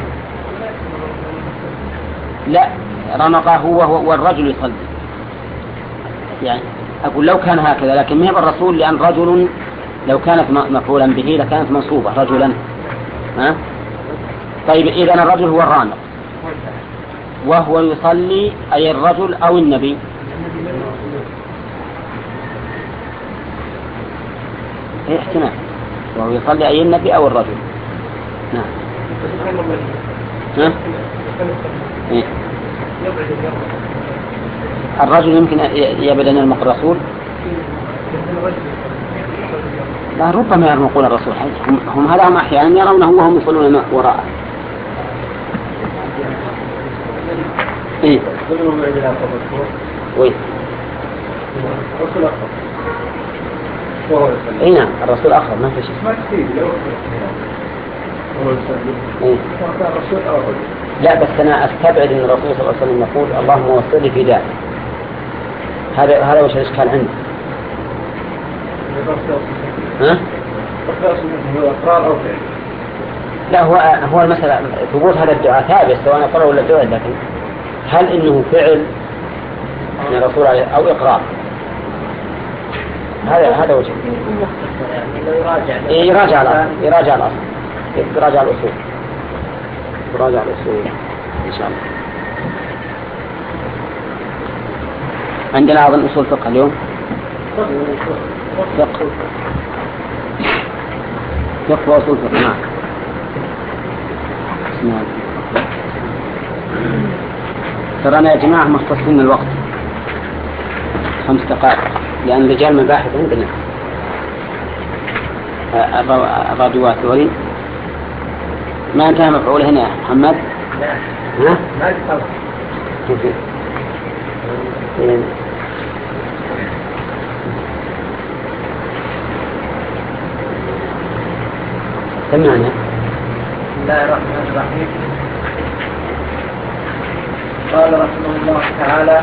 لا، رمقه هو والرجل يصلي. يعني أقول لو كان هكذا، لكن ما هي الرسول، لأن رجل لو كانت مفعولا به لكانت منصوبة رجلا. ها؟ طيب إذن الرجل هو الرامق وهو يصلي، أي الرجل أو النبي؟ إيه احتمال، وهو يصلي أي النبي أو الرجل. نعم. ها؟ إيه؟ الرجل يمكن يبدأ أن يرمق الرسول، لا ربما يرمقون الرسول. هم, هم هذا هم أحيانا يرونه وهم يصلون وراءه. إيه؟ وين؟ إيه نعم، الرسول آخر ما في شيء. إيه؟ لا بس أنا أستبعد أن الرسول صلى الله عليه وسلم يقول اللهم وصلي في ذلك. هذا هذا وش الإشكال عندي؟ ها؟ لا، هو هو المسألة ثبوت هذا الدعاء ثابت سواء اقرار ولا دعاء، لكن هل انه فعل من الرسول او اقرار؟ هذا هذا وجه. يراجع الأصل، يراجع الأصل، يراجع الأصول، يراجع الأصول إن شاء الله. عندنا أظن أصول فقه اليوم. فقه فقه وأصول فقه. نعم. ترانا يا جماعة مختصين الوقت خمس دقائق، لأن رجال مباحث عندنا الراديوات ولي ما انتهى مفعول هنا يا محمد. لا ها؟ ما يتصل. سمعنا. بسم الله الرحمن الرحيم. قال رحمه الله تعالى: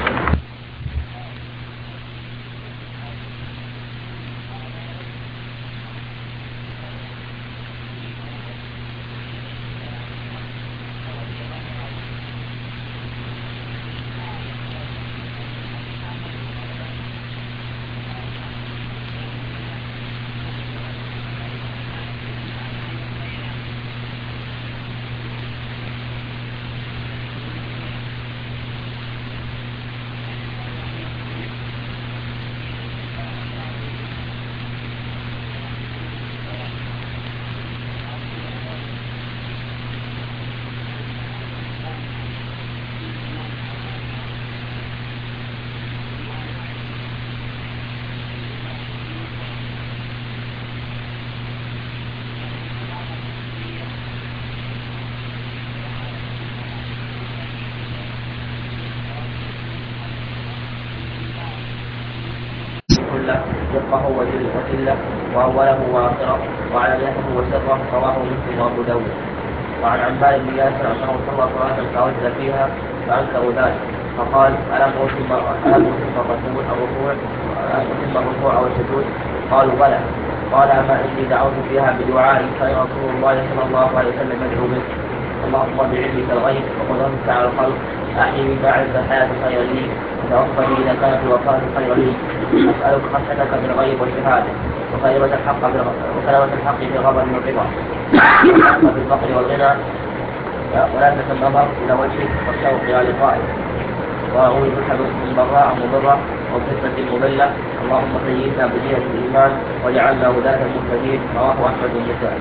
دقه وجله وأوله وآخره وعلانيته وسره رواه مسلم وأبو داود. وعن عباد بن ياسر أنه صلى الله عليه وسلم فوجد فيها فأنكروا ذلك فقال: ألم أتم الركوع الركوع أتم الركوع والسجود؟ قالوا: بلى. قال: أما إني دعوت فيها بدعاء كان رسول الله صلى الله عليه وسلم يدعو به: اللهم بعلمك الغيب وقدرتك على الخلق أحيي من بعد الحياة خيرا لي وتوفني إذا كانت الوفاة خيرا لي، أسألك خشيتك بالغيب والشهادة وكلمة الحق وكلمة الحق في الغضب والرضا والحق في الفقر والغنى ولا تكن النظر إلى وجهك والشوق إلى لقائك، وأعوذ بك من ضراء مضرة وفتنة مضلة، اللهم سيدنا بدينة الإيمان واجعلنا هداة مهتدين. رواه أحمد بن مسعود.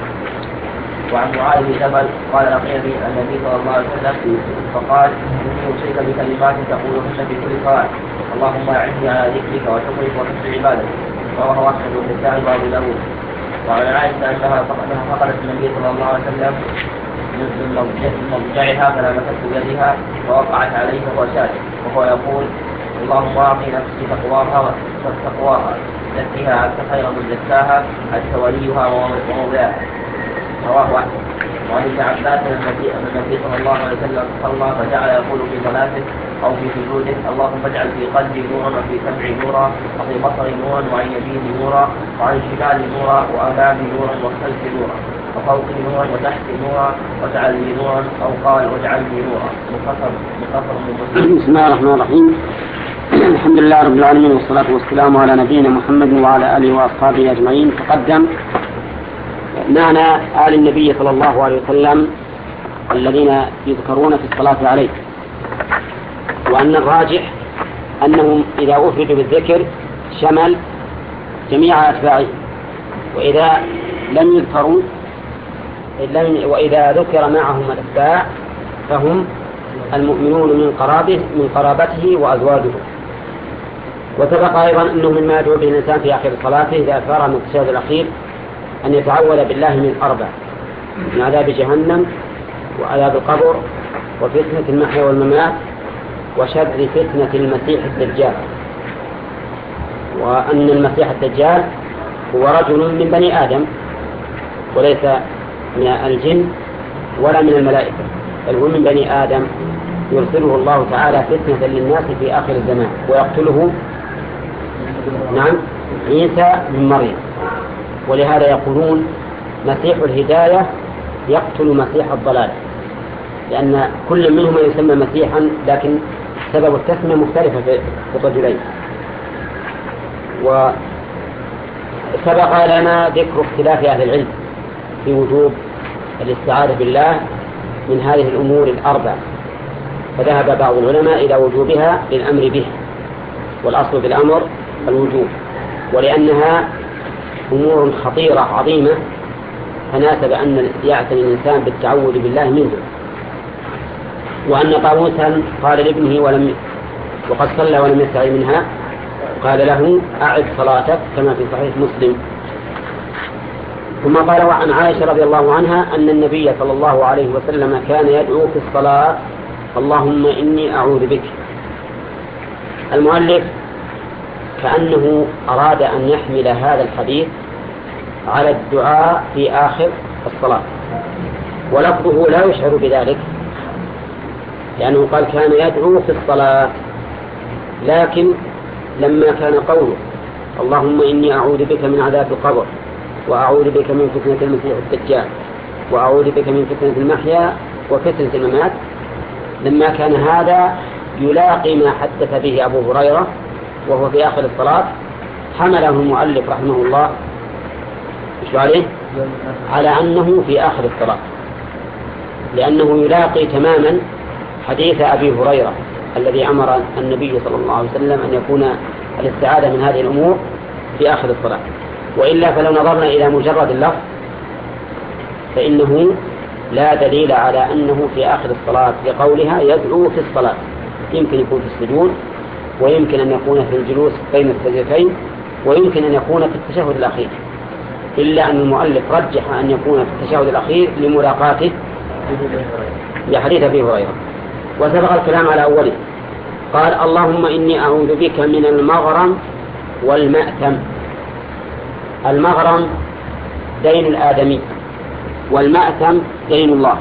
وعن معاذ بن جبل قال: لقيني النبي صلى الله عليه وسلم فقال: إني أوصيك بكلمات تقولهن في كل صلاة، اللهم أعني على ذكرك وشكرك وحسن عبادتك. رواه أحمد والنسائي وأبو داود. وعن عائشة أنها فقدت النبي صلى الله عليه وسلم من مضجعها فلمست بيدها ووقعت عليه وشاته وهو يقول: اللهم أعطي نفسي تقواها وتقواها زكها أنت خير من زكاها أنت وليها ومولاها. رواه أحمد. وعن ابن عباس أن النبي صلى الله عليه وسلم صلى فجعل يقول في صلاته أو في سجوده: اللهم اجعل في قلبي نورا وفي سمعي نورا وفي بصري نورا وعن يميني نورا وعن شمالي نورا وأمامي نورا وخلفي نورا وفوقي نورا وتحتي نورا واجعل لي نورا، أو قال: واجعلني نورا. مختصر مختصر من مسلم. بسم الله الرحمن الرحيم. الحمد لله رب العالمين والصلاة والسلام على نبينا محمد وعلى آله وأصحابه أجمعين. تقدم معنى آل النبي صلى الله عليه وسلم الذين يذكرون في الصلاة عليه، وأن الراجح أنهم إذا أفردوا بالذكر شمل جميع أتباعه، وإذا لم يذكروا وإذا ذكر معهم الأتباع فهم المؤمنون من قرابه من قرابته وأزواجه. وسبق أيضا أنه مما يدعو به الإنسان في آخر صلاته إذا أثار من التشهد الأخير أن يتعوذ بالله من أربع: من عذاب جهنم وعذاب القبر وفتنة المحيا والممات وشر فتنة المسيح الدجال. وأن المسيح الدجال هو رجل من بني آدم وليس من الجن ولا من الملائكة، بل هو من بني آدم يرسله الله تعالى فتنة للناس في آخر الزمان ويقتله نعم عيسى بن مريم. ولهذا يقولون مسيح الهداية يقتل مسيح الضلال، لأن كل منهما يسمى مسيحا، لكن سبب التسمية مختلفة في الرجلين. وسبق لنا ذكر اختلاف أهل العلم في وجوب الاستعاذة بالله من هذه الأمور الأربع، فذهب بعض العلماء إلى وجوبها للأمر به، والأصل في الأمر الوجوب، ولأنها أمور خطيرة عظيمة فناسب أن يعتني الإنسان بالتعوذ بالله منه. وأن طاووسا قال لابنه ولم وقد صلى ولم يستعذ منها قال له أعد صلاتك كما في صحيح مسلم. ثم قال عن عائشة رضي الله عنها أن النبي صلى الله عليه وسلم كان يدعو في الصلاة اللهم إني أعوذ بك. المؤلف كأنه أراد أن يحمل هذا الحديث على الدعاء في آخر الصلاة، ولفظه لا يشعر بذلك، لأنه قال كان يدعو في الصلاة، لكن لما كان قوله اللهم إني أعوذ بك من عذاب القبر وأعوذ بك من فتنة المسيح الدجال وأعوذ بك من فتنة المحيا وفتنة الممات، لما كان هذا يلاقي ما حدث به أبو هريرة وهو في آخر الصلاة، حمله المؤلف رحمه الله عليه على أنه في آخر الصلاة، لأنه يلاقي تماما حديث أبي هريرة الذي أمر النبي صلى الله عليه وسلم أن يكون الاستعاذة من هذه الأمور في آخر الصلاة. وإلا فلو نظرنا إلى مجرد اللفظ فإنه لا دليل على أنه في آخر الصلاة، لقولها يدعو في الصلاة، يمكن يكون في السجود، ويمكن أن يكون في الجلوس بين السجدتين، ويمكن أن يكون في التشهد الأخير، إلا أن المؤلف رجح أن يكون في التشهد الأخير لملاقاته لحديث أبي هريرة. وسبق الكلام على أوله، قال اللهم إني أعوذ بك من المغرم والمأثم. المغرم دين الآدمي، والمأثم دين الله.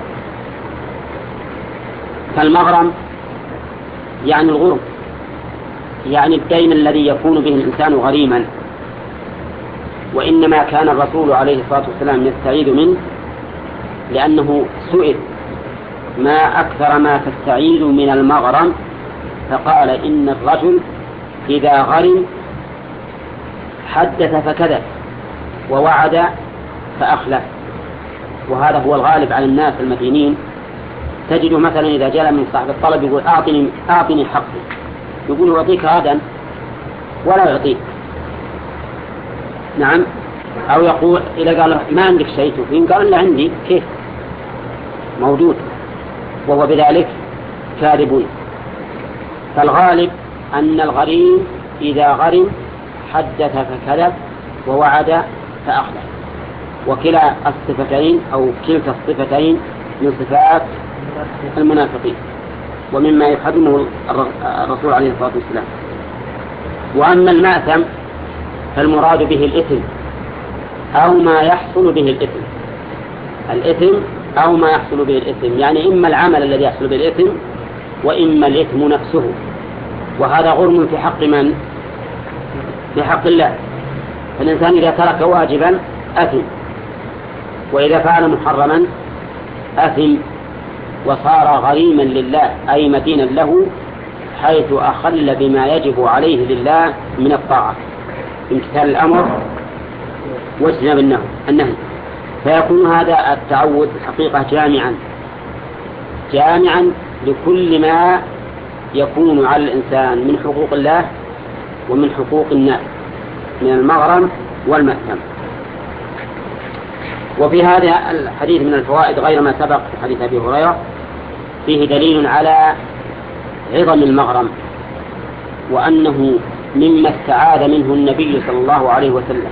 فالمغرم يعني الغرم، يعني الدين الذي يكون به الإنسان غريما، وإنما كان الرسول عليه الصلاة والسلام يستعيذ منه لأنه سئل ما أكثر ما تستعيذ من المغرم، فقال إن الرجل إذا غرم حدث فكذب ووعد فأخلف. وهذا هو الغالب على الناس المدينين، تجد مثلا إذا جاء من صاحب الطلب يقول أعطني, أعطني حقي، يقول أعطيك غدا ولا يعطيك، نعم، أو يقول إذا قال ما عندك شيء تفين قال لا عندي، كيف موجود، وهو بذلك كاذب. فالغالب أن الغريم إذا غرم حدث فكذب ووعد فأخلف، وكلا الصفتين أو كلتا الصفتين من صفات المنافقين، ومما يفهمه الرسول عليه الصلاة والسلام. وأما المأثم فالمراد به الإثم أو ما يحصل به الإثم، الإثم أو ما يحصل به الإثم، يعني إما العمل الذي يحصل به الإثم وإما الإثم نفسه، وهذا غرم في حق من؟ في حق الله. فالإنسان إذا ترك واجبا أثم، وإذا فعل محرما أثم، وصار غريما لله أي مدينا له، حيث أخل بما يجب عليه لله من الطاعة امتثال الأمر واجتناب النهي. فيكون هذا التعوذ حقيقة جامعا جامعا لكل ما يكون على الإنسان من حقوق الله ومن حقوق الناس من المغرم والمأثم. وفي هذا الحديث من الفوائد غير ما سبق في حديث أبي هريرة فيه دليل على عظم المغرم، وأنه مما استعاذ منه النبي صلى الله عليه وسلم،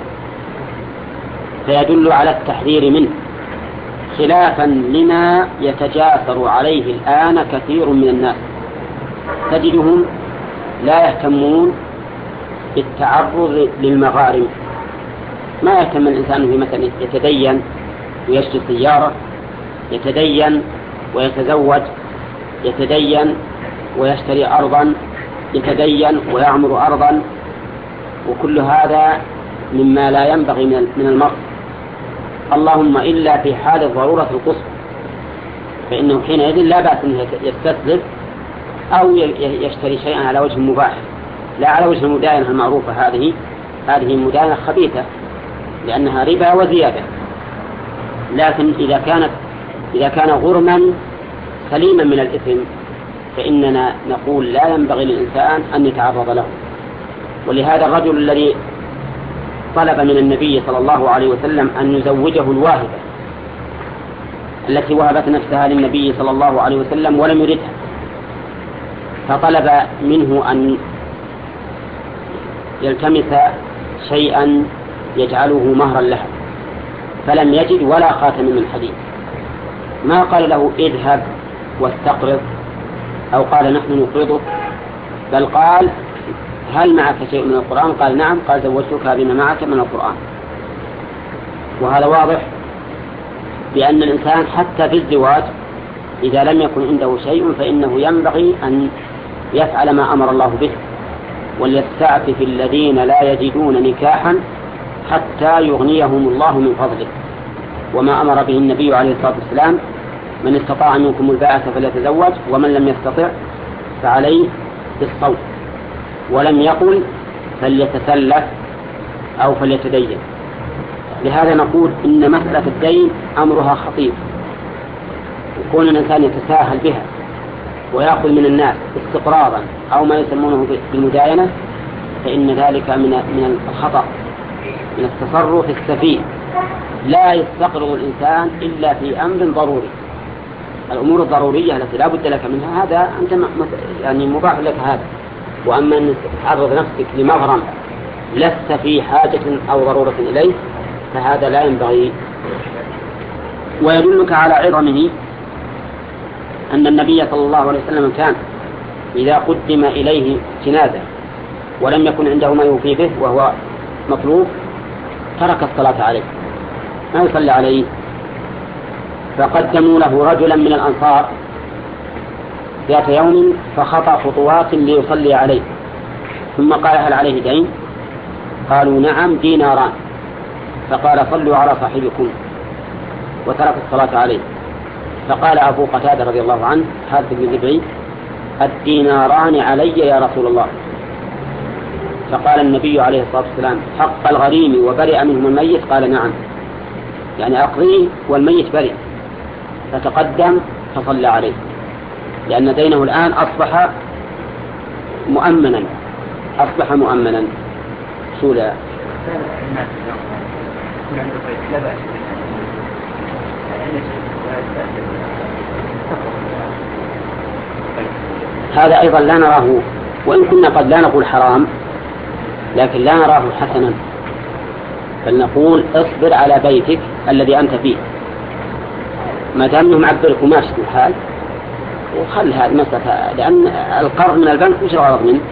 فيدل على التحذير منه، خلافا لما يتجاسر عليه الآن كثير من الناس، تجدهم لا يهتمون بالتعرض للمغارم. ما يهتم الإنسان في مثلا يتدين ويشتري سيارة، يتدين ويتزوج، يتدين ويشتري أرضا، يتدين ويعمر أرضا، وكل هذا مما لا ينبغي من المرء، اللهم إلا في حال الضرورة القصوى، فإنه حينئذ لا بأس أن يستسلف أو يشتري شيئا على وجه مباح، لا على وجه المداينة المعروفة. هذه هذه مداينة خبيثة لأنها ربا وزيادة. لكن إذا كانت إذا كان غرما سليما من الإثم فإننا نقول لا ينبغي للإنسان أن يتعرض له. ولهذا الرجل الذي طلب من النبي صلى الله عليه وسلم أن يزوجه الواهبة التي وهبت نفسها للنبي صلى الله عليه وسلم ولم يردها، فطلب منه أن يلتمس شيئا يجعله مهرا لها، فلم يجد ولا خاتم من حديد. ما قال له اذهب واستقرض أو قال نحن نقرضك، بل قال هل معك شيء من القرآن؟ قال نعم. قال زوجتك بما معك من القرآن. وهذا واضح بأن الإنسان حتى في الزواج إذا لم يكن عنده شيء فإنه ينبغي أن يفعل ما أمر الله به، وليستعفف الذين لا يجدون نكاحا حتى يغنيهم الله من فضله. وما أمر به النبي عليه الصلاة والسلام من استطاع منكم الباءة فليتزوج ومن لم يستطع فعليه بالصوم، ولم يقل فليتسلف أو فليتدين. لهذا نقول إن مسألة الدين أمرها خطير، وكون الإنسان يتساهل بها ويأخذ من الناس استقراضا أو ما يسمونه بالمداينة فإن ذلك من من الخطأ، من التصرف السفيه. لا يستقرض الإنسان إلا في أمر ضروري. الأمور الضرورية التي لا بد لك منها هذا أنت يعني مباح لك هذا. وأما أن تعرض نفسك لمغرم لست في حاجة أو ضرورة إليه فهذا لا ينبغي. ويدلك على عظمه أن النبي صلى الله عليه وسلم كان إذا قدم إليه جنازة ولم يكن عنده ما يوفي به وهو مطلوب ترك الصلاة عليه، ما يصلي عليه. فقدموا له رجلا من الأنصار ذات يوم فخطى خطوات ليصلي عليه، ثم قال هل عليه دين؟ قالوا نعم ديناران. فقال صلوا على صاحبكم وترك الصلاة عليه. فقال أبو قتادة رضي الله عنه حارث بن ربعي الديناران علي يا رسول الله. فقال النبي عليه الصلاة والسلام حق الغريم وبرئ منهم الميت؟ قال نعم، يعني أقضيه والميت برئ. فتقدم فصلى عليه لأن دينه الآن أصبح مؤمنا أصبح مؤمنا سولا. هذا أيضا لا نراه، وإن كنا قد لا نقول حرام لكن لا نراه حسنا، فلنقول اصبر على بيتك الذي أنت فيه ما دام أنه معبرك وماشي الحال، وخل هذه مسألة. لأن القرض من البنك وش الغرض منه؟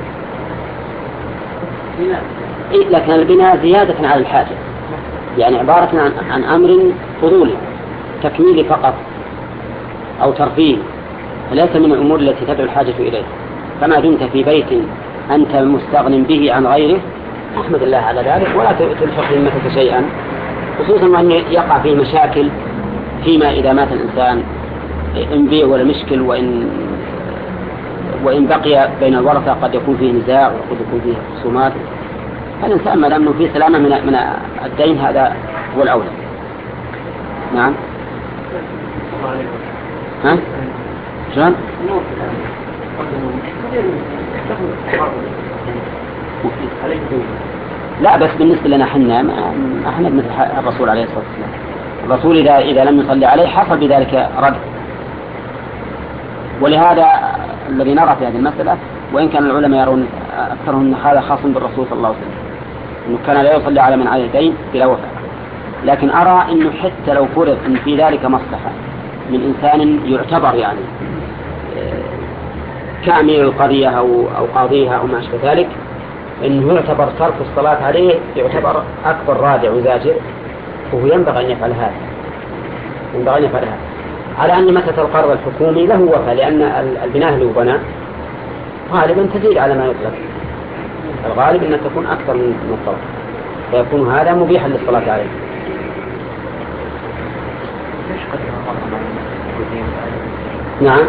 إيه، لكن البناء زيادة على الحاجة، يعني عبارة عن, عن أمر فضولي تكميلي فقط أو ترفيه، ليس من الأمور التي تدعو الحاجة إليه. فما دمت في بيت أنت مستغن به عن غيره أحمد الله على ذلك ولا تلحق ذمتك شيئا، خصوصا أن يقع فيه مشاكل فيما إذا مات الإنسان إن بيع ولا مشكل، وإن وإن بقي بين الورثة قد يكون فيه نزاع وقد يكون فيه خصومات. فالإنسان ما دام فيه سلامة من من الدين هذا هو الأولى. نعم. ها؟ شلون؟ لا بس بالنسبة لنا حنا ما احنا مثل الرسول عليه الصلاة والسلام. الرسول إذا إذا لم يصلي عليه حصل بذلك رد. ولهذا الذي نرى في هذه المسألة، وإن كان العلماء يرون أكثرهم أن هذا خاص بالرسول صلى الله عليه وسلم أنه كان لا يصلي على من عليه دين بلا وفاء، لكن أرى أنه حتى لو فرض أن في ذلك مصلحة من إنسان يعتبر يعني كامل القضية أو أو قاضيها أو ما أشبه ذلك، أنه يعتبر ترك الصلاة عليه يعتبر أكبر رادع وزاجر، وهو ينبغي أن يفعل هذا ينبغي أن يفعل هذا على أن مسألة القرض الحكومي له وفاء، لأن البناء اللي بنى غالبا تزيد على ما يطلق، الغالب أن تكون أكثر من الطلب. فيكون هذا مبيحا للصلاة عليه. نعم،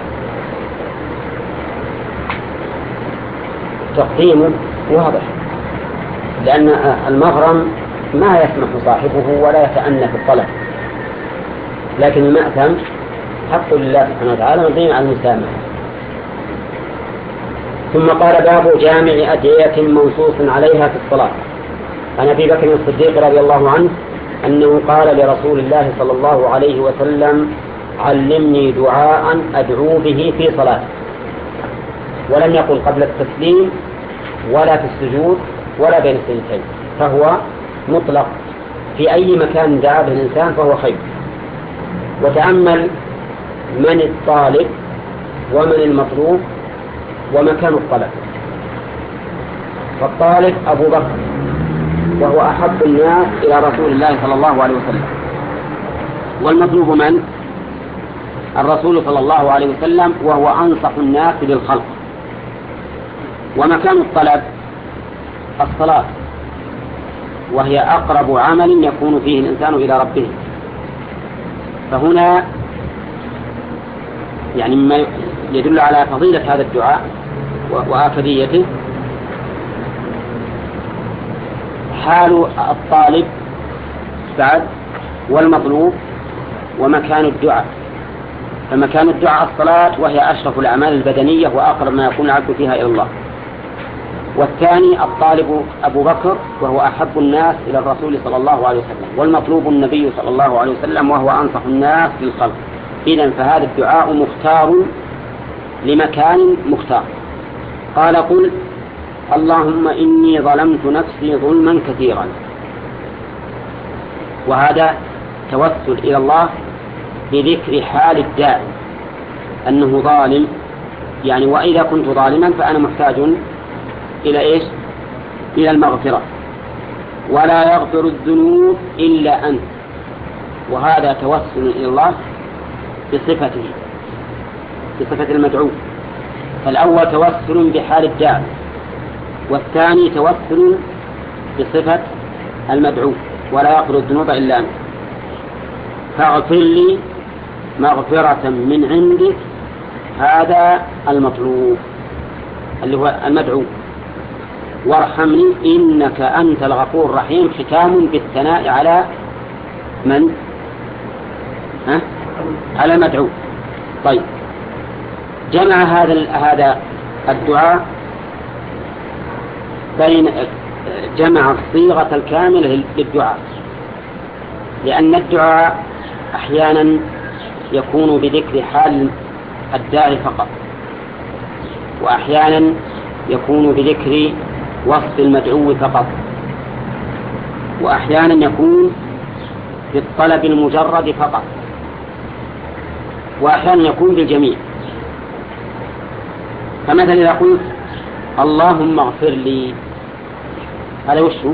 تقديمه واضح، لأن المغرم ما يسمح صاحبه ولا يتأنى في الطلب، لكن المأثم حق لله سبحانه وتعالى مبني على المسامحة. ثم قال باب جامع أدعية منصوص عليها في الصلاة. عن أبي بكر الصديق رضي الله عنه أنه قال لرسول الله صلى الله عليه وسلم: علمني دعاء أدعو به في صلاتي. ولم يقل قبل التسليم ولا في السجود ولا بين السجدتين، فهو مطلق في أي مكان دعا به الإنسان فهو خير. وتأمل من الطالب ومن المطلوب ومكان الطلب. فالطالب أبو بكر وهو أحب الناس إلى رسول الله صلى الله عليه وسلم، والمطلوب من؟ الرسول صلى الله عليه وسلم وهو أنصح الناس للخلق. ومكان الطلب الصلاة، وهي أقرب عمل يكون فيه الإنسان إلى ربه. فهنا يعني مما يدل على فضيلة هذا الدعاء وآكديته حال الطالب بعد والمطلوب ومكان الدعاء. فمكان الدعاء الصلاة، وهي أشرف الأعمال البدنية وأقرب ما يكون العبد فيها إلى الله. والثاني الطالب أبو بكر وهو أحب الناس إلى الرسول صلى الله عليه وسلم، والمطلوب النبي صلى الله عليه وسلم وهو أنصح الناس للخلق. إذن فهذا الدعاء مختار لمكان مختار. قال: قل اللهم إني ظلمت نفسي ظلما كثيرا. وهذا توسل إلى الله بذكر حال الداعي أنه ظالم، يعني وإذا كنت ظالما فأنا محتاج إلى إيش؟ إلى المغفرة، ولا يغفر الذنوب إلا أنت. وهذا توسل إلى الله بصفته، بصفة المدعو. فالأول توسل بحال الداعي، والثاني توسل بصفة المدعو، ولا يغفر الذنوب إلا أنت. فاغفر لي مغفرة من عندك، هذا المطلوب اللي هو المدعو. وارحمني إنك أنت الغفور الرحيم، ختام بالثناء على من؟ ها؟ على المدعو. طيب، جمع هذا هذا الدعاء بين جمع الصيغة الكاملة للدعاء، لأن الدعاء أحيانا يكون بذكر حال الداعي فقط، وأحيانا يكون بذكر وصف المدعو فقط، وأحيانا يكون بالطلب المجرد فقط، وأحيانا يكون بالجميع. فمثلا إذا قلت اللهم اغفر لي، هذا وشو؟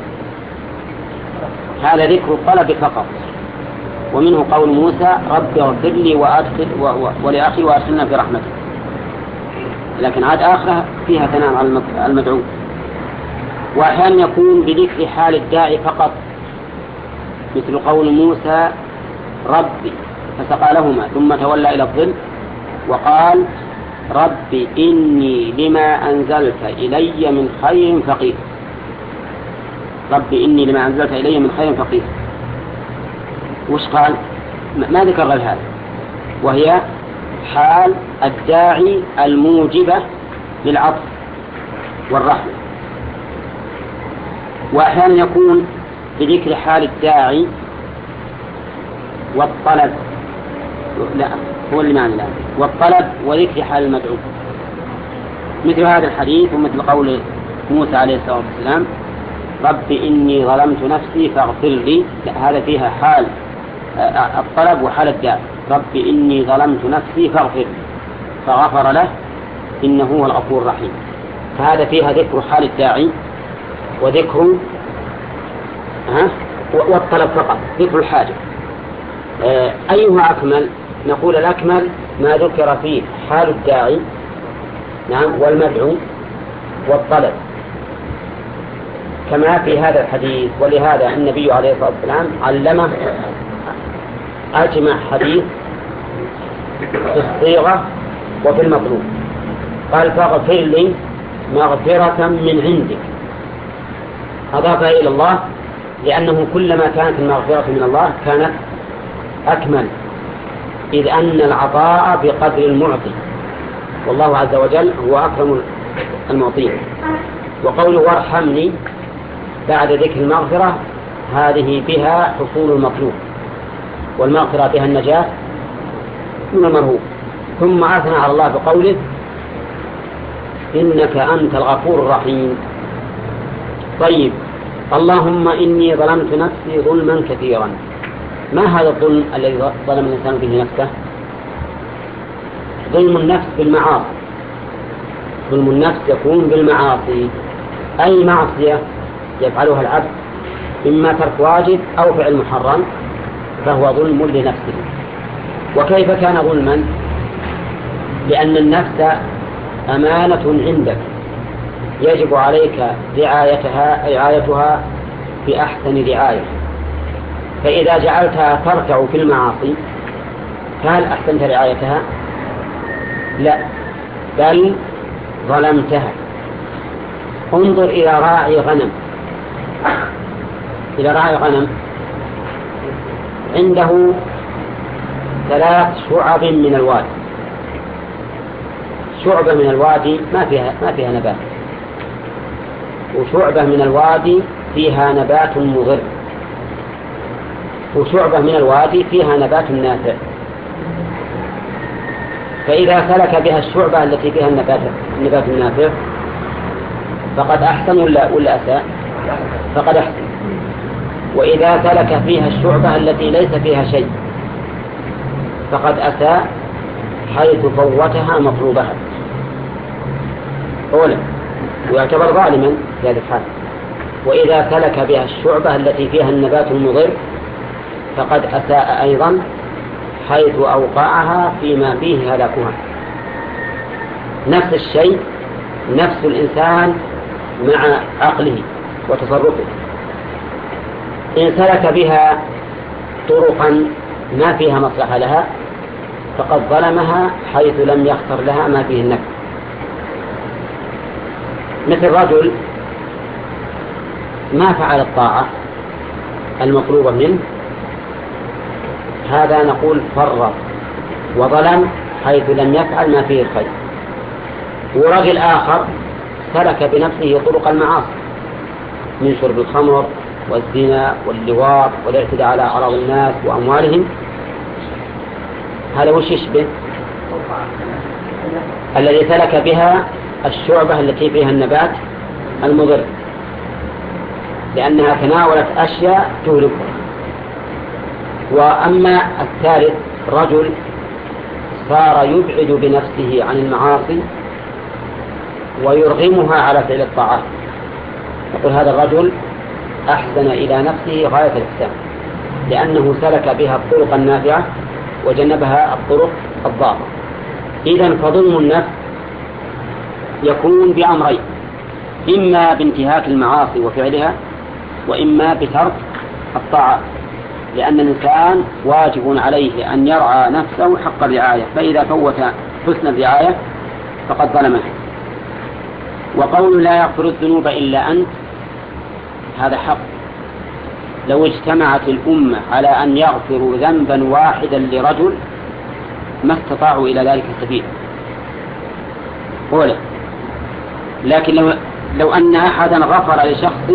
هذا ذكر الطلب فقط. ومنه قول موسى: رب اغفر لي وأدخل ولأخي وأدخلنا في رحمتك. لكن عاد آخرة فيها ثناء على المدعو. وأحيانا يكون بذكر حال الداعي فقط، مثل قول موسى: ربي، فسقى لهما ثم تولى إلى الظل وقال: ربي إني لما أنزلت إلي من خير فقير. ربي إني لما أنزلت إلي من خير فقير. وش قال؟ ما ذكر غير هذا، وهي حال الداعي الموجبة للعطف والرحمة. وأحيانا يكون بذكر حال الداعي والطلب، لا هو اللي معنى الآن، والطلب وذكر حال المدعو، مثل هذا الحديث ومثل قول موسى عليه الصلاة والسلام: رب إني ظلمت نفسي فاغفر لي. هذا فيها حال الطلب وحال الداعي. رب إني ظلمت نفسي فاغفر لي، فغفر له إنه هو الغفور الرحيم. فهذا فيها ذكر حال الداعي وذكر ها والطلب فقط، ذكر الحاجة. أيها أكمل؟ نقول الأكمل ما ذكر فيه حال الداعي، نعم، والمدعو والطلب. كما في هذا الحديث. ولهذا النبي عليه الصلاة والسلام علمه أجمع حديث في الصيغة وفي المطلوب. قال فاغفر لي مغفرة من عندك، أضافها إلى الله، لأنه كلما كانت المغفرة من الله كانت أكمل، إذ أن العطاء بقدر المعطي، والله عز وجل هو أكرم المعطين. وقوله وارحمني بعد ذكر المغفرة هذه بها حصول المطلوب، والمغفرة بها النجاة من المرهوب. ثم أثنى على الله بقوله إنك أنت الغفور الرحيم. طيب، اللهم إني ظلمت نفسي ظلما كثيرا. ما هذا الظلم الذي ظلم الإنسان به نفسه؟ ظلم النفس بالمعاصي. ظلم النفس يكون بالمعاصي، أي معصية يفعلها العبد إما ترك واجب أو فعل محرم فهو ظلم لنفسه. وكيف كان ظلما؟ لأن النفس أمانة عندك يجب عليك رعايتها رعايتها بأحسن رعاية، فإذا جعلتها ترتع في المعاصي فهل أحسنت رعايتها؟ لا، بل ظلمتها. انظر إلى راعي غنم، إلى راعي غنم عنده ثلاث شعب من الوادي. شعبة من الوادي ما فيها ما فيها نبات، وشعبة من الوادي فيها نبات مضر، وشعبة من الوادي فيها نبات نافع. فإذا سلك بها الشعبة التي فيها النبات النبات النافع فقد أحسن ولا ولا أساء؟ فقد أحسن. وإذا سلك فيها الشعبة التي ليس فيها شيء فقد أساء، حيث فوتها مطلوبها أولا، ويعتبر ظالما في هذا الحال. وإذا سلك بها الشعبة التي فيها النبات المضر فقد أساء أيضا، حيث أوقعها فيما فيه هلاكها. نفس الشيء نفس الإنسان مع عقله وتصرفه، إن سلك بها طرقا ما فيها مصلحة لها فقد ظلمها، حيث لم يختر لها ما فيه النفع. مثل رجل ما فعل الطاعة المطلوبة منه، هذا نقول فرط وظلم حيث لم يفعل ما فيه الخير. ورجل آخر سلك بنفسه طرق المعاصي من شرب الخمر والزنا واللواط والاعتداء على أعراض الناس وأموالهم، هذا وش يشبه؟ الذي سلك بها الشعبة التي فيها النبات المضر، لأنها تناولت أشياء تهلكه. وأما الثالث رجل صار يبعد بنفسه عن المعاصي ويرغمها على فعل الطاعات، يقول هذا الرجل أحسن إلى نفسه غاية الإحسان، لأنه سلك بها الطرق النافعة وجنبها الطرق الضارة. إذن فظلم النفس يكون بأمرين: إما بانتهاك المعاصي وفعلها، وإما بترك الطاعات، لأن الإنسان واجب عليه أن يرعى نفسه حق الرعاية، فإذا فوت حسن الرعاية فقد ظلمها. وقول لا يغفر الذنوب إلا أنت هذا حق. لو اجتمعت الأمة على أن يغفروا ذنبا واحدا لرجل ما استطاعوا إلى ذلك السبيل ولا. لكن لو, لو أن أحدا غفر لشخص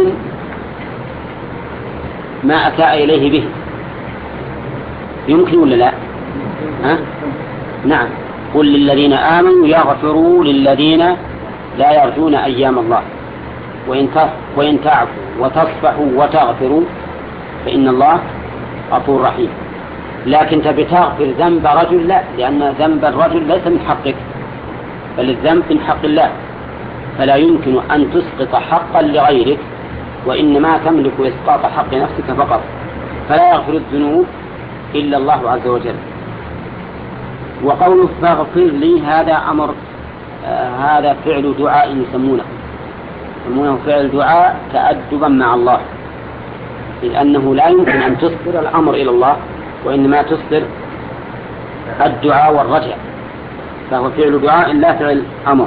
ما أساء إليه به يمكن ولا لا؟ ها؟ نعم. قل للذين آمنوا يغفروا للذين لا يرجون أيام الله وإن تعفوا وتصفحوا وتغفروا فإن الله غفور رحيم. لكن تبي تغفر ذنب رجل لا، لأن ذنب الرجل ليس من حقك بل الذنب من حق الله، فلا يمكن أن تسقط حقا لغيرك، وإنما تملك إسقاط حق نفسك فقط. فلا يغفر الذنوب إلا الله عز وجل. وقوله فاغفر لي هذا أمر، آه هذا فعل دعاء يسمونه، يسمونه فعل دعاء تأدبا مع الله، إذ أنه لا يمكن أن تصدر الأمر إلى الله، وإنما تصدر الدعاء والرجع، فهو فعل دعاء لا فعل أمر.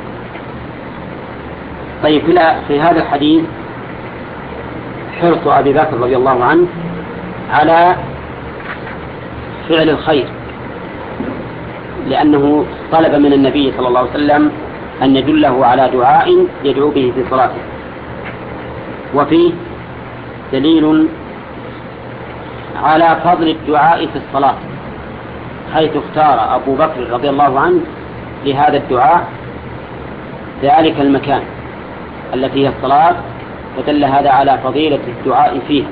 طيب في هذا الحديث حرص أبي بكر رضي الله عنه على فعل الخير، لأنه طلب من النبي صلى الله عليه وسلم أن يدله على دعاء يدعو به في صلاته. وفيه دليل على فضل الدعاء في الصلاة، حيث اختار أبو بكر رضي الله عنه لهذا الدعاء ذلك المكان التي هي الصلاة، فدل هذا على فضيلة الدعاء فيه.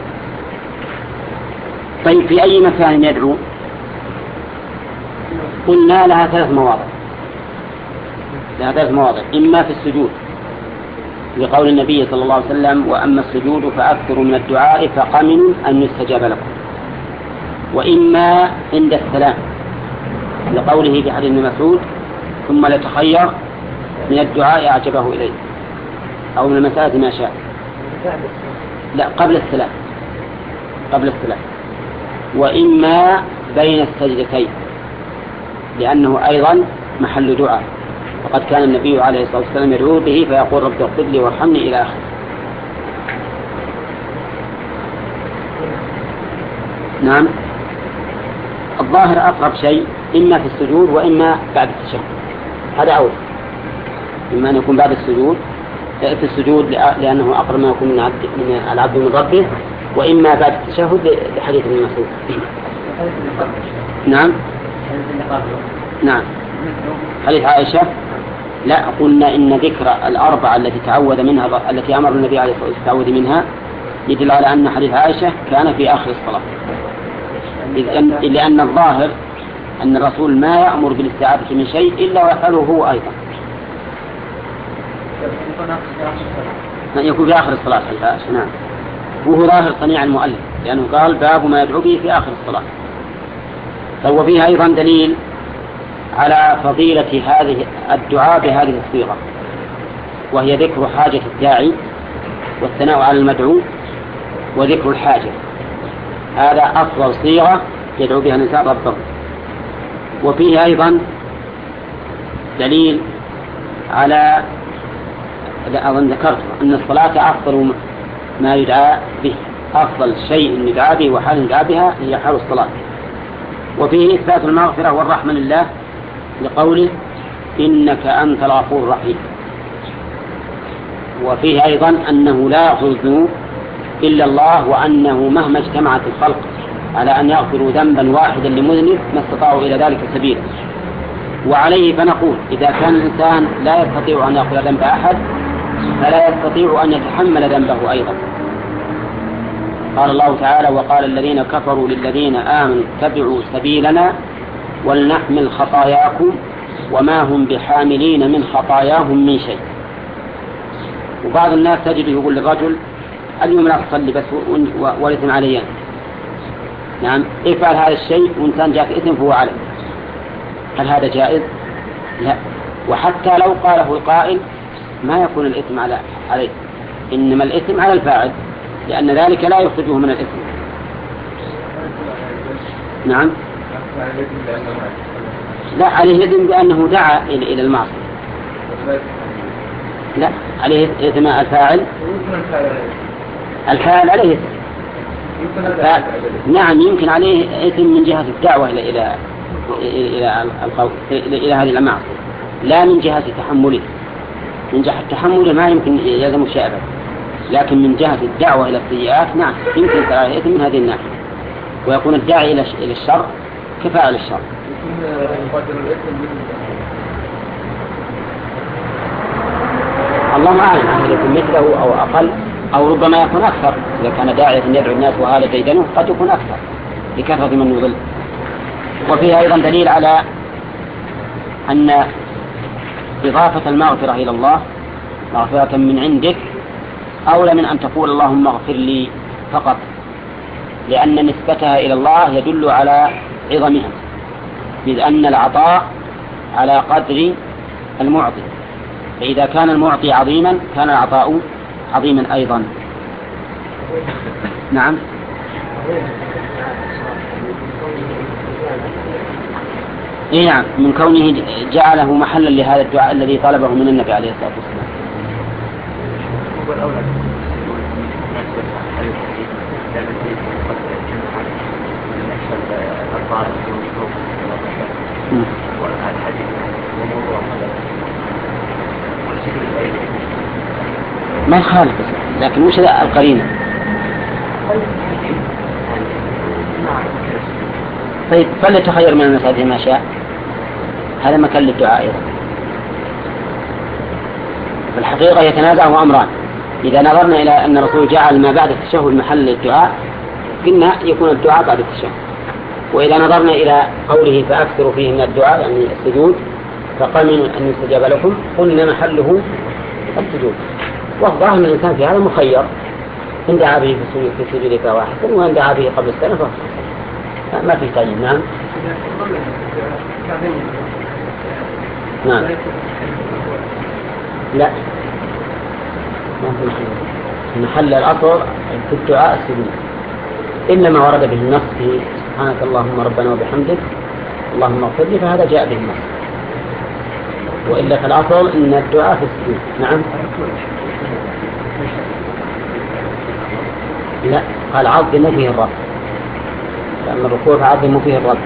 طيب في أي مكان يدعو؟ قلنا لها ثلاث مواضع، لها ثلاث مواضع، إما في السجود لقول النبي صلى الله عليه وسلم: وأما السجود فأكثروا من الدعاء فقمن أن يستجاب لكم، وإما عند السلام لقوله في حديث ابن مسعود: ثم لتخير من الدعاء أعجبه إليه، أو من المسألة ما شاء. لا، قبل السلام، قبل السلام. وإما بين السجدتين، لأنه أيضا محل دعاء، وقد كان النبي عليه الصلاة والسلام يدعو به فيقول: رب اغفر لي وارحمني إلى آخره. نعم، الظاهر أقرب شيء إما في السجود وإما بعد التشهد، هذا أول، إما أن يكون بعد السجود في السجود لأنه أقرب ما يكون من العبد من ربه، وإما بعد التشهد لحديث ابن مسعود. نعم نعم حديث عائشة. لا، قلنا إن ذكر الأربعة التي تعوذ منها، التي أمر النبي عليه الصلاة والسلام التعوذ منها، يدل على أن حديث عائشة كان في آخر الصلاة، لأن الظاهر أن الرسول ما يأمر بالاستعاذة من شيء إلا ويفعله هو أيضا. يكون في آخر الصلاة حديث عائشة. نعم، وهو ظاهر صنيع المؤلف، لأنه قال: باب ما يدعو به في آخر الصلاة. فهو فيها أيضا دليل على فضيلة هذه الدعاء بهذه الصيغة، وهي ذكر حاجة الداعي والثناء على المدعو وذكر الحاجة. هذا أفضل صيغة يدعو بها الإنسان ربه. وفيه أيضا دليل على، أظن ذكرت أن الصلاة أفضل ما يدعى به، أفضل شيء يدعى به وحال يدعى بها هي حال الصلاة. وفيه إثبات المغفرة والرحمة لله لقوله: إنك أنت الغفور الرحيم. وفيه أيضا أنه لا يغفر الذنوب إلا الله، وأنه مهما اجتمعت الخلق على أن يغفروا ذنبا واحدا لمذنب ما استطاعوا إلى ذلك سبيلا. وعليه فنقول: إذا كان الإنسان لا يستطيع أن يغفر ذنب أحد فلا يستطيع أن يتحمل ذنبه أيضا. قال الله تعالى: وقال الذين كفروا للذين آمنوا اتبعوا سبيلنا ولنحمل خطاياكم وما هم بحاملين من خطاياهم من شيء. وبعض الناس تجد يقول للرجل: اليوم لا تصلي بس والإثم عليان. نعم، افعل هذا الشيء وإنسان جاء إثم فهو عليه. هل هذا جائز؟ لا. وحتى لو قاله القائل ما يكون الإثم على عليه، إنما الإثم على الفاعل، لأن ذلك لا يخرجه من الإثم. نعم، لا، عليه إثم بأنه دعا إلى المعصية. لا، عليه إثم الفاعل، الفاعل عليه إثم. نعم، يمكن عليه إثم من جهة الدعوة إلى إلى إلى القول إلى هذه المعصية، لا من جهة تحمله. من جهة تحمله ما يمكن يلزم شيء أبدا، لكن من جهة الدعوة إلى السيئات نعم يمكن يكون عليه إثم من هذه الناحية، ويكون الداعي إلى إلى الشر كفاعل الشر. الله أعلم، هل يكون مثله أو أقل، أو ربما يكون أكثر. إذا كان داعية يدعو الناس وهذا ديدنه قد يكون أكثر لكثرة من يضل. وفيها أيضا دليل على أن إضافة المغفرة إلى الله مغفرة من عندك أولى من أن تقول اللهم اغفر لي فقط، لأن نسبتها إلى الله يدل على عظمها، إذ أن العطاء على قدر المعطي، فإذا كان المعطي عظيما كان العطاء عظيما أيضا. نعم. إيه نعم، من كونه جعله محلا لهذا الدعاء الذي طلبه من النبي عليه الصلاة والسلام. ما يخالف، لكن وش القرينة؟ طيب فليتخير من المساجد ما شاء، هذا مكان للدعاء أيضا. في الحقيقة يتنازع أمران. إذا نظرنا إلى أن الرسول جعل ما بعد التشهد محل للدعاء قلنا يكون الدعاء بعد التشهد، وإذا نظرنا إلى قوله فأكثروا فيه من الدعاء يعني السجود فقمنوا أن يستجاب لكم قلنا محله السجود. والظاهر أن الإنسان في هذا مخير، إن دعا به في سجود فواحد وإن دعا به قبل السنة فواحد، ما في تعيين. نعم. نعم. لا، ما في محل. محل الأصل في الدعاء السجود، إنما ورد به النص في سبحانك اللهم ربنا وبحمدك اللهم اغفر لي، فهذا جاء به النص، وإلا في الأصل إن الدعاء في السجود. نعم. لا، قال عظم فيه الرب، لأن الركوع فعظم فيه الرب.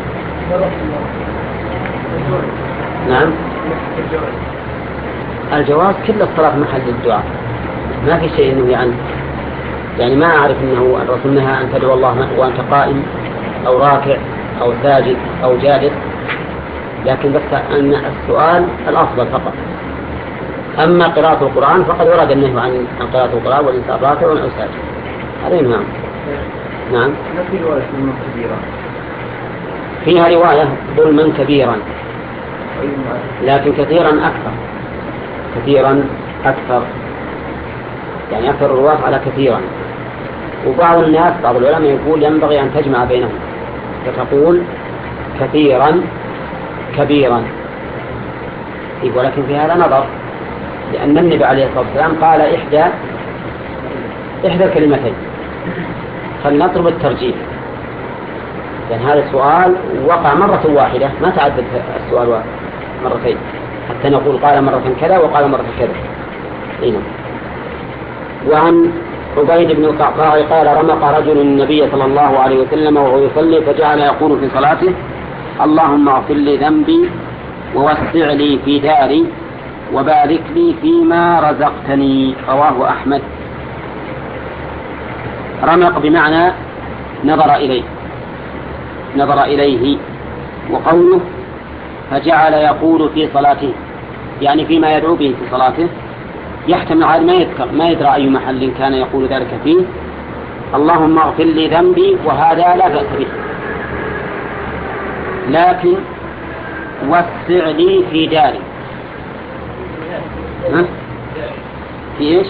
نعم. الجواز كل الصلاة محل الدعاء، ما في شيء ينهي عنه، يعني ما أعرف أنه الرسول نهى أن تدعو الله وأنت قائم أو راكع أو ساجد أو جالس، لكن بس أن السؤال الأفضل فقط. أما قراءة القرآن فقد ورد النهي عن قراءة القرآن والإنسان راكع أو ساجد، هذا نعم. نعم. فيها رواية ظلما كبيرا، لكن كثيرا أكثر، كثيرا أكثر يعني أكثر الرواة على كثيرا. وبعض الناس بعض العلماء يقول ينبغي أن تجمع بينهم، فتقول كثيرا كبيرا، ولكن في هذا نظر، لأن النبي عليه الصلاة والسلام قال إحدى إحدى الكلمتين، فلنطلب الترجيح، لأن يعني هذا السؤال وقع مرة واحدة، ما تعدد السؤال مرتين حتى نقول قال مرة كذا وقال مرة كذا. هنا. وعن عبيد بن القعقاع قال رمق رجل النبي صلى الله عليه وسلم وهو يصلي فجعل يقول في صلاته اللهم اغفر لي ذنبي ووسع لي في داري وبارك لي فيما رزقتني. رواه أحمد. رمق بمعنى نظر إليه، نظر إليه. وقوله فجعل يقول في صلاته يعني فيما يدعو به في صلاته، يحتمل على ما يذكر ما يدرى أي محل كان يقول ذلك فيه. اللهم اغفر لي ذنبي وهذا لا بأس به، لكن وسع لي في داري. ها؟ في إيش؟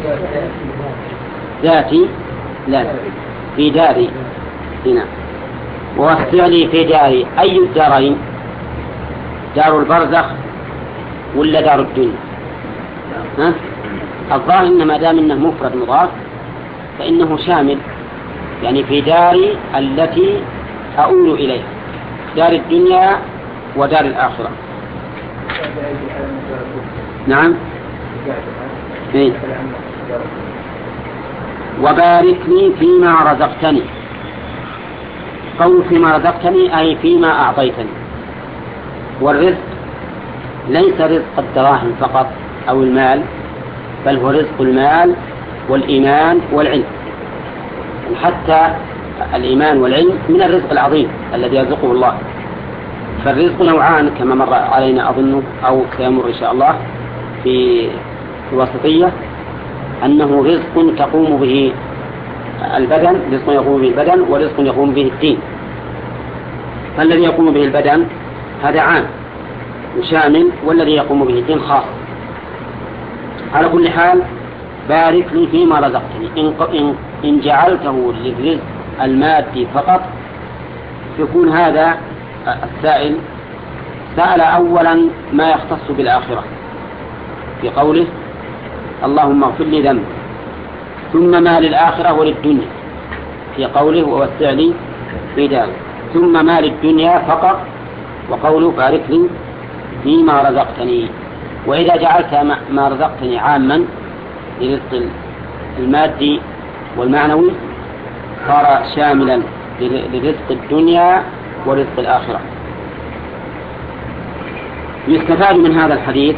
ذاتي؟ لا، في داري هنا. ووسع لي في داري، أي الدارين؟ دار البرزخ ولا دار الدنيا؟ ها؟ الظاهر إن ما دام إنه مفرد مضاف فإنه شامل، يعني في داري التي أؤول إليها، دار الدنيا ودار الآخرة. نعم. إيه؟ وبارك لي فيما رزقتني. قول فيما رزقتني أي فيما أعطيتني. والرزق ليس رزق الدراهم فقط أو المال، بل هو رزق المال والإيمان والعلم. حتى الإيمان والعلم من الرزق العظيم الذي يرزقه الله. فالرزق نوعان كما مر علينا أظن أو سيمر إن شاء الله في الوسطية، أنه رزق تقوم به البدن، رزق يقوم به البدن، ورزق يقوم به الدين. فالذي يقوم به البدن هذا عام وشامل، والذي يقوم به الدين خاص. على كل حال بارك لي فيما رزقتني. إن, إن جعلته للرزق المادي فقط يكون هذا السائل سأل أولا ما يختص بالآخرة، في قوله اللهم اغفر لي ذنبي، ثم ما للآخرة وللدنيا في قوله ووسع لي في داري، ثم ما للدنيا فقط وقوله بارك لي فيما رزقتني. وإذا جعلت ما رزقتني عاما لرزق المادي والمعنوي صار شاملا لرزق الدنيا ورزق الآخرة. يستفاد من هذا الحديث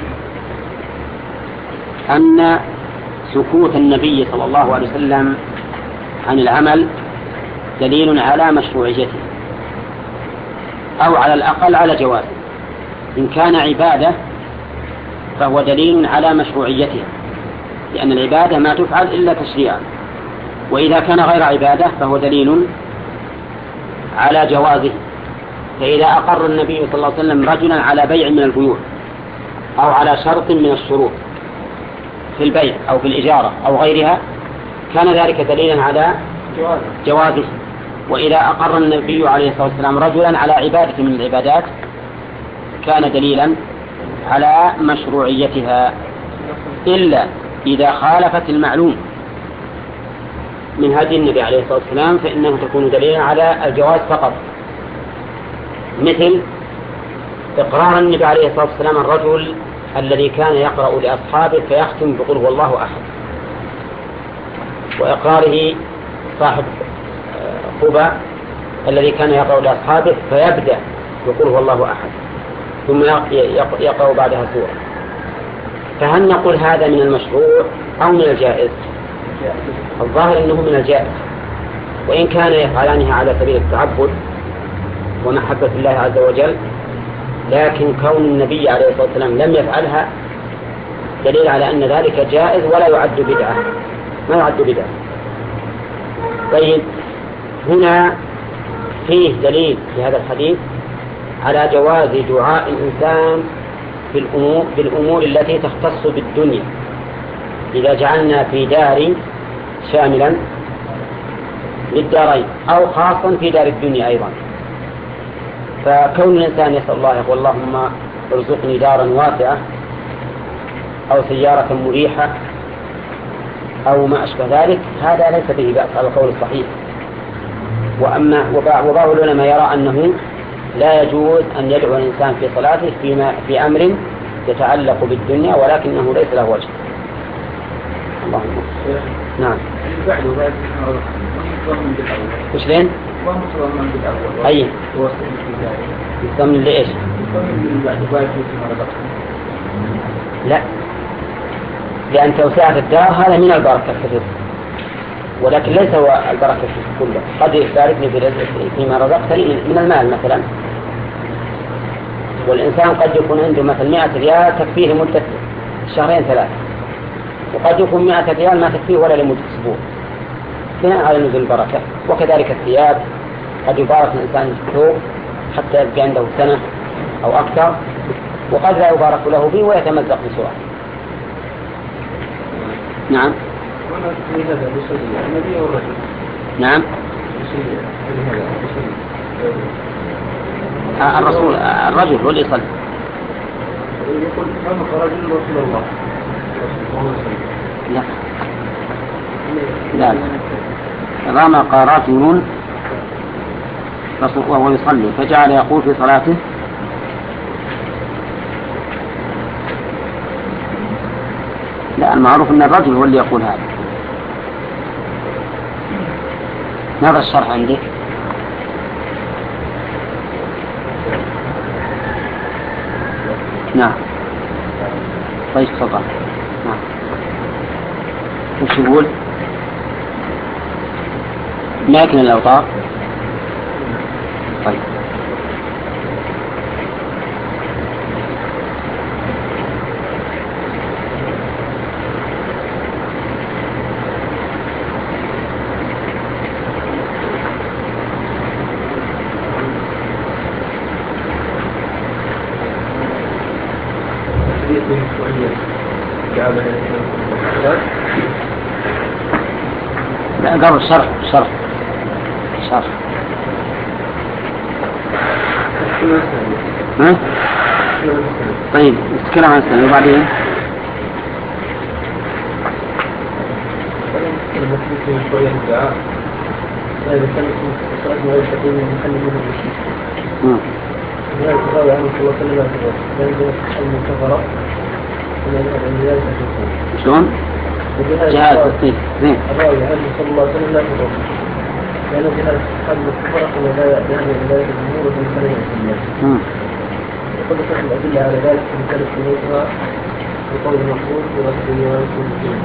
أن سكوت النبي صلى الله عليه وسلم عن العمل دليل على مشروعيته أو على الأقل على جوازه. إن كان عبادة فهو دليل على مشروعيتها، لأن العبادة ما تفعل إلا تشريعا، وإذا كان غير عبادة فهو دليل على جوازه. فإذا أقر النبي صلى الله عليه وسلم رجلا على بيع من البيوع أو على شرط من الشروط في البيع أو في الإجارة أو غيرها كان ذلك دليلا على جوازه. وإذا أقر النبي عليه الصلاة والسلام رجلا على عبادة من العبادات كان دليلا على مشروعيتها، إلا إذا خالفت المعلوم من هدي النبي عليه الصلاة والسلام فإنه تكون دليلا على الجواز فقط، مثل إقرار النبي عليه الصلاة والسلام الرجل الذي كان يقرأ لأصحابه فيختم بقول هو الله أحد، وإقراره صاحب قباء الذي كان يقرأ لأصحابه فيبدأ يقول هو الله أحد ثم يقرأ بعدها سورة. فهل نقول هذا من المشروع أو من الجائز؟ الظاهر أنه من الجائز، وإن كان يفعلانها على سبيل التعبد ومحبة الله عز وجل، لكن كون النبي عليه الصلاة والسلام لم يفعلها دليل على أن ذلك جائز ولا يعد بدعة، ما يعد بدعة. طيب، هنا فيه دليل في هذا الحديث على جواز دعاء الإنسان في الأمور, بالأمور التي تختص بالدنيا، إذا جعلنا في دار شاملا للدارين أو خاصا في دار الدنيا أيضا. فكون الإنسان يسأل الله يقول اللهم ارزقني دارا واسعة أو سيارة مريحة أو ما أشبه ذلك، هذا ليس به بأس على القول الصحيح. وأما وبعض العلماء يرى أنه لا يجوز أن يدعو الإنسان في صلاته فيما في أمر يتعلق بالدنيا ولكنه ليس له وجه. اللهم نعم. وش لين؟ أي يضمن لإيش؟ لا، لأن توسعة الدار هذا من البركة الكثير، ولكن ليس هو البركة كله. قد يباركني فيما رزقتني من المال مثلا، والإنسان قد يكون عنده مثلا مئة ريال تكفيه لمدة شهرين ثلاثة، وقد يكون مئة ريال ما تكفيه ولا لمدة أسبوع بناء على نزول البركة. وكذلك الثياب، قد يبارك الإنسان الثوب حتى يبقى عنده سنة أو أكثر، وقد لا يبارك له فيه ويتمزق بسرعة. نعم. نعم. الرسول الرجل هو اللي يصلي. يقول أنا رجل رسول الله. لا لا رمى قارات نون وهو يصلي فجعل يقول في صلاته لا، المعروف أن الرجل هو اللي يقول هذا. ماذا الشرح عندك؟ نعم. طيب تفضل. نعم. وش يقول؟ ماكن الأوطار. طيب. لا قبل شرح شرح شرح ها؟ طيب نتكلم عن السنة وبعدين مسلم شوية الدعاء لا يتكلم الصلاة ولا يستقيم يتكلم منه المشرك. لذلك قال عنه صلى الله عليه وسلم لأنه المنتظرة ومن ذلك الحكم. شلون؟ جهاز التصديق. زين. الراوي عنه صلى الله عليه وسلم لا تضر. لأنه جهاز المنتظرة ولا يأتي من ذلك الأمور ومن كلمة الله. وقد ذكرت الأدلة على ذلك في مثال شروطها بقول المقول ورد ويكون فيه.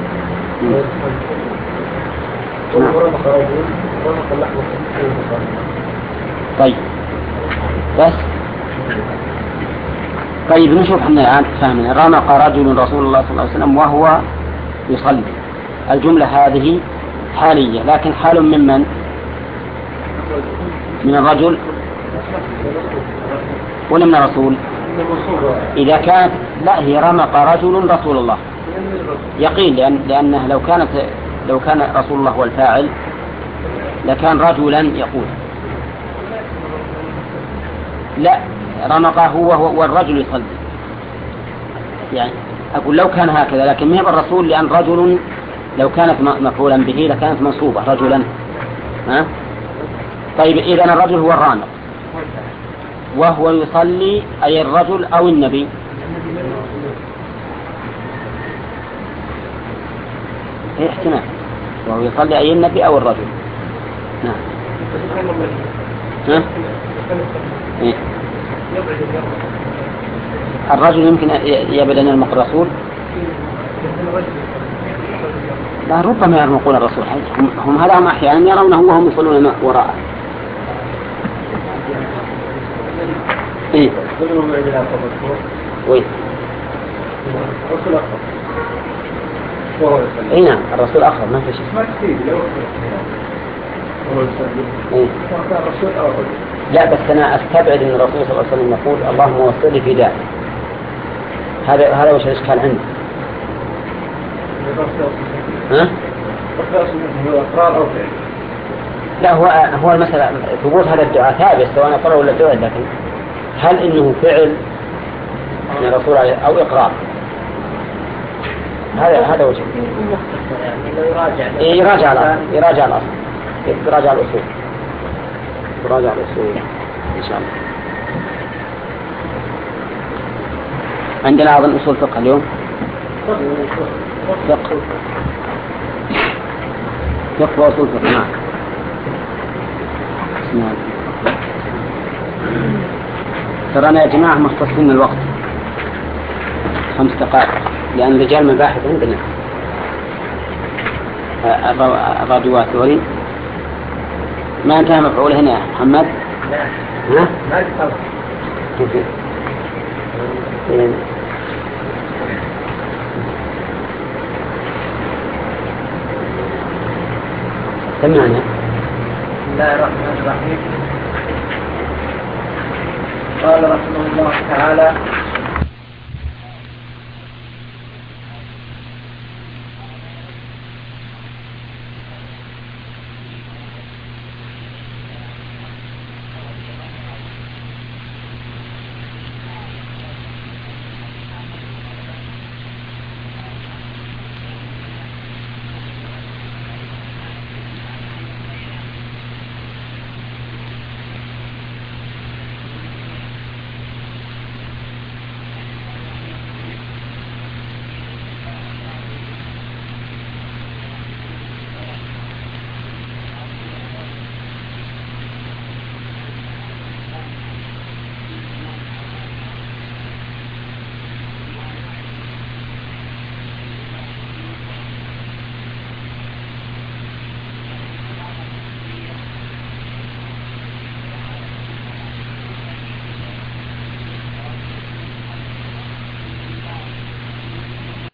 ورمق رجل رمق اللحم والخبز. طيب بس طيب نشوف احنا الآن فهمنا. رمق رجل رسول الله صلى الله عليه وسلم وهو يصلي. الجملة هذه حالية، لكن حال من من؟ من الرجل ولا من الرسول؟ إذا كانت لا هي رمق رجل رسول الله يقين، لأن لأنه لو كانت لو كان رسول الله هو الفاعل لكان رجلا يقول. لا رمقه هو والرجل يصلي. يعني أقول لو كان هكذا، لكن ما هو الرسول، لأن رجل لو كانت مفعولا به لكانت منصوبة رجلا. ها؟ طيب إذن الرجل هو الرامق وهو يصلي، أي الرجل أو النبي؟ إيه احتمال، وهو يصلي أي النبي أو الرجل. نعم. ها؟ إيه؟ الرجل يمكن يبعد أن يرمق الرسول. لا ربما يرمقون الرسول. هم, هم هذا هم أحيانا يرونه وهم يصلون وراءه. إيه؟ وين؟ إيه نعم الرسول آخر ما في شيء. إيه؟ لا بس أنا أستبعد أن الرسول صلى الله عليه وسلم يقول اللهم وصلي في دار. هذا هذا وش الإشكال عندي؟ ها؟ لا هو هو المسألة ثبوت هذا الدعاء ثابت سواء اقرار ولا فعل، لكن هل إنه فعل من الرسول عليه أو إقرار؟ هذا هذا وجه. إيه يراجع الأصل، يراجع الأصل، يراجع الأصول، يراجع الأصول إن شاء الله. عندنا أيضا أصول فقه اليوم. فقه فقه وأصول فقه. نعم. نعم. ترانا يا جماعة مختصين الوقت خمس دقائق، لأن رجال مباحث عندنا الراديوات ذولي ما انتهى مفعول هنا يا محمد. لا ها؟ ما تفضل. سمعنا. بسم الله الرحمن الرحيم. قال رحمه الله تعالى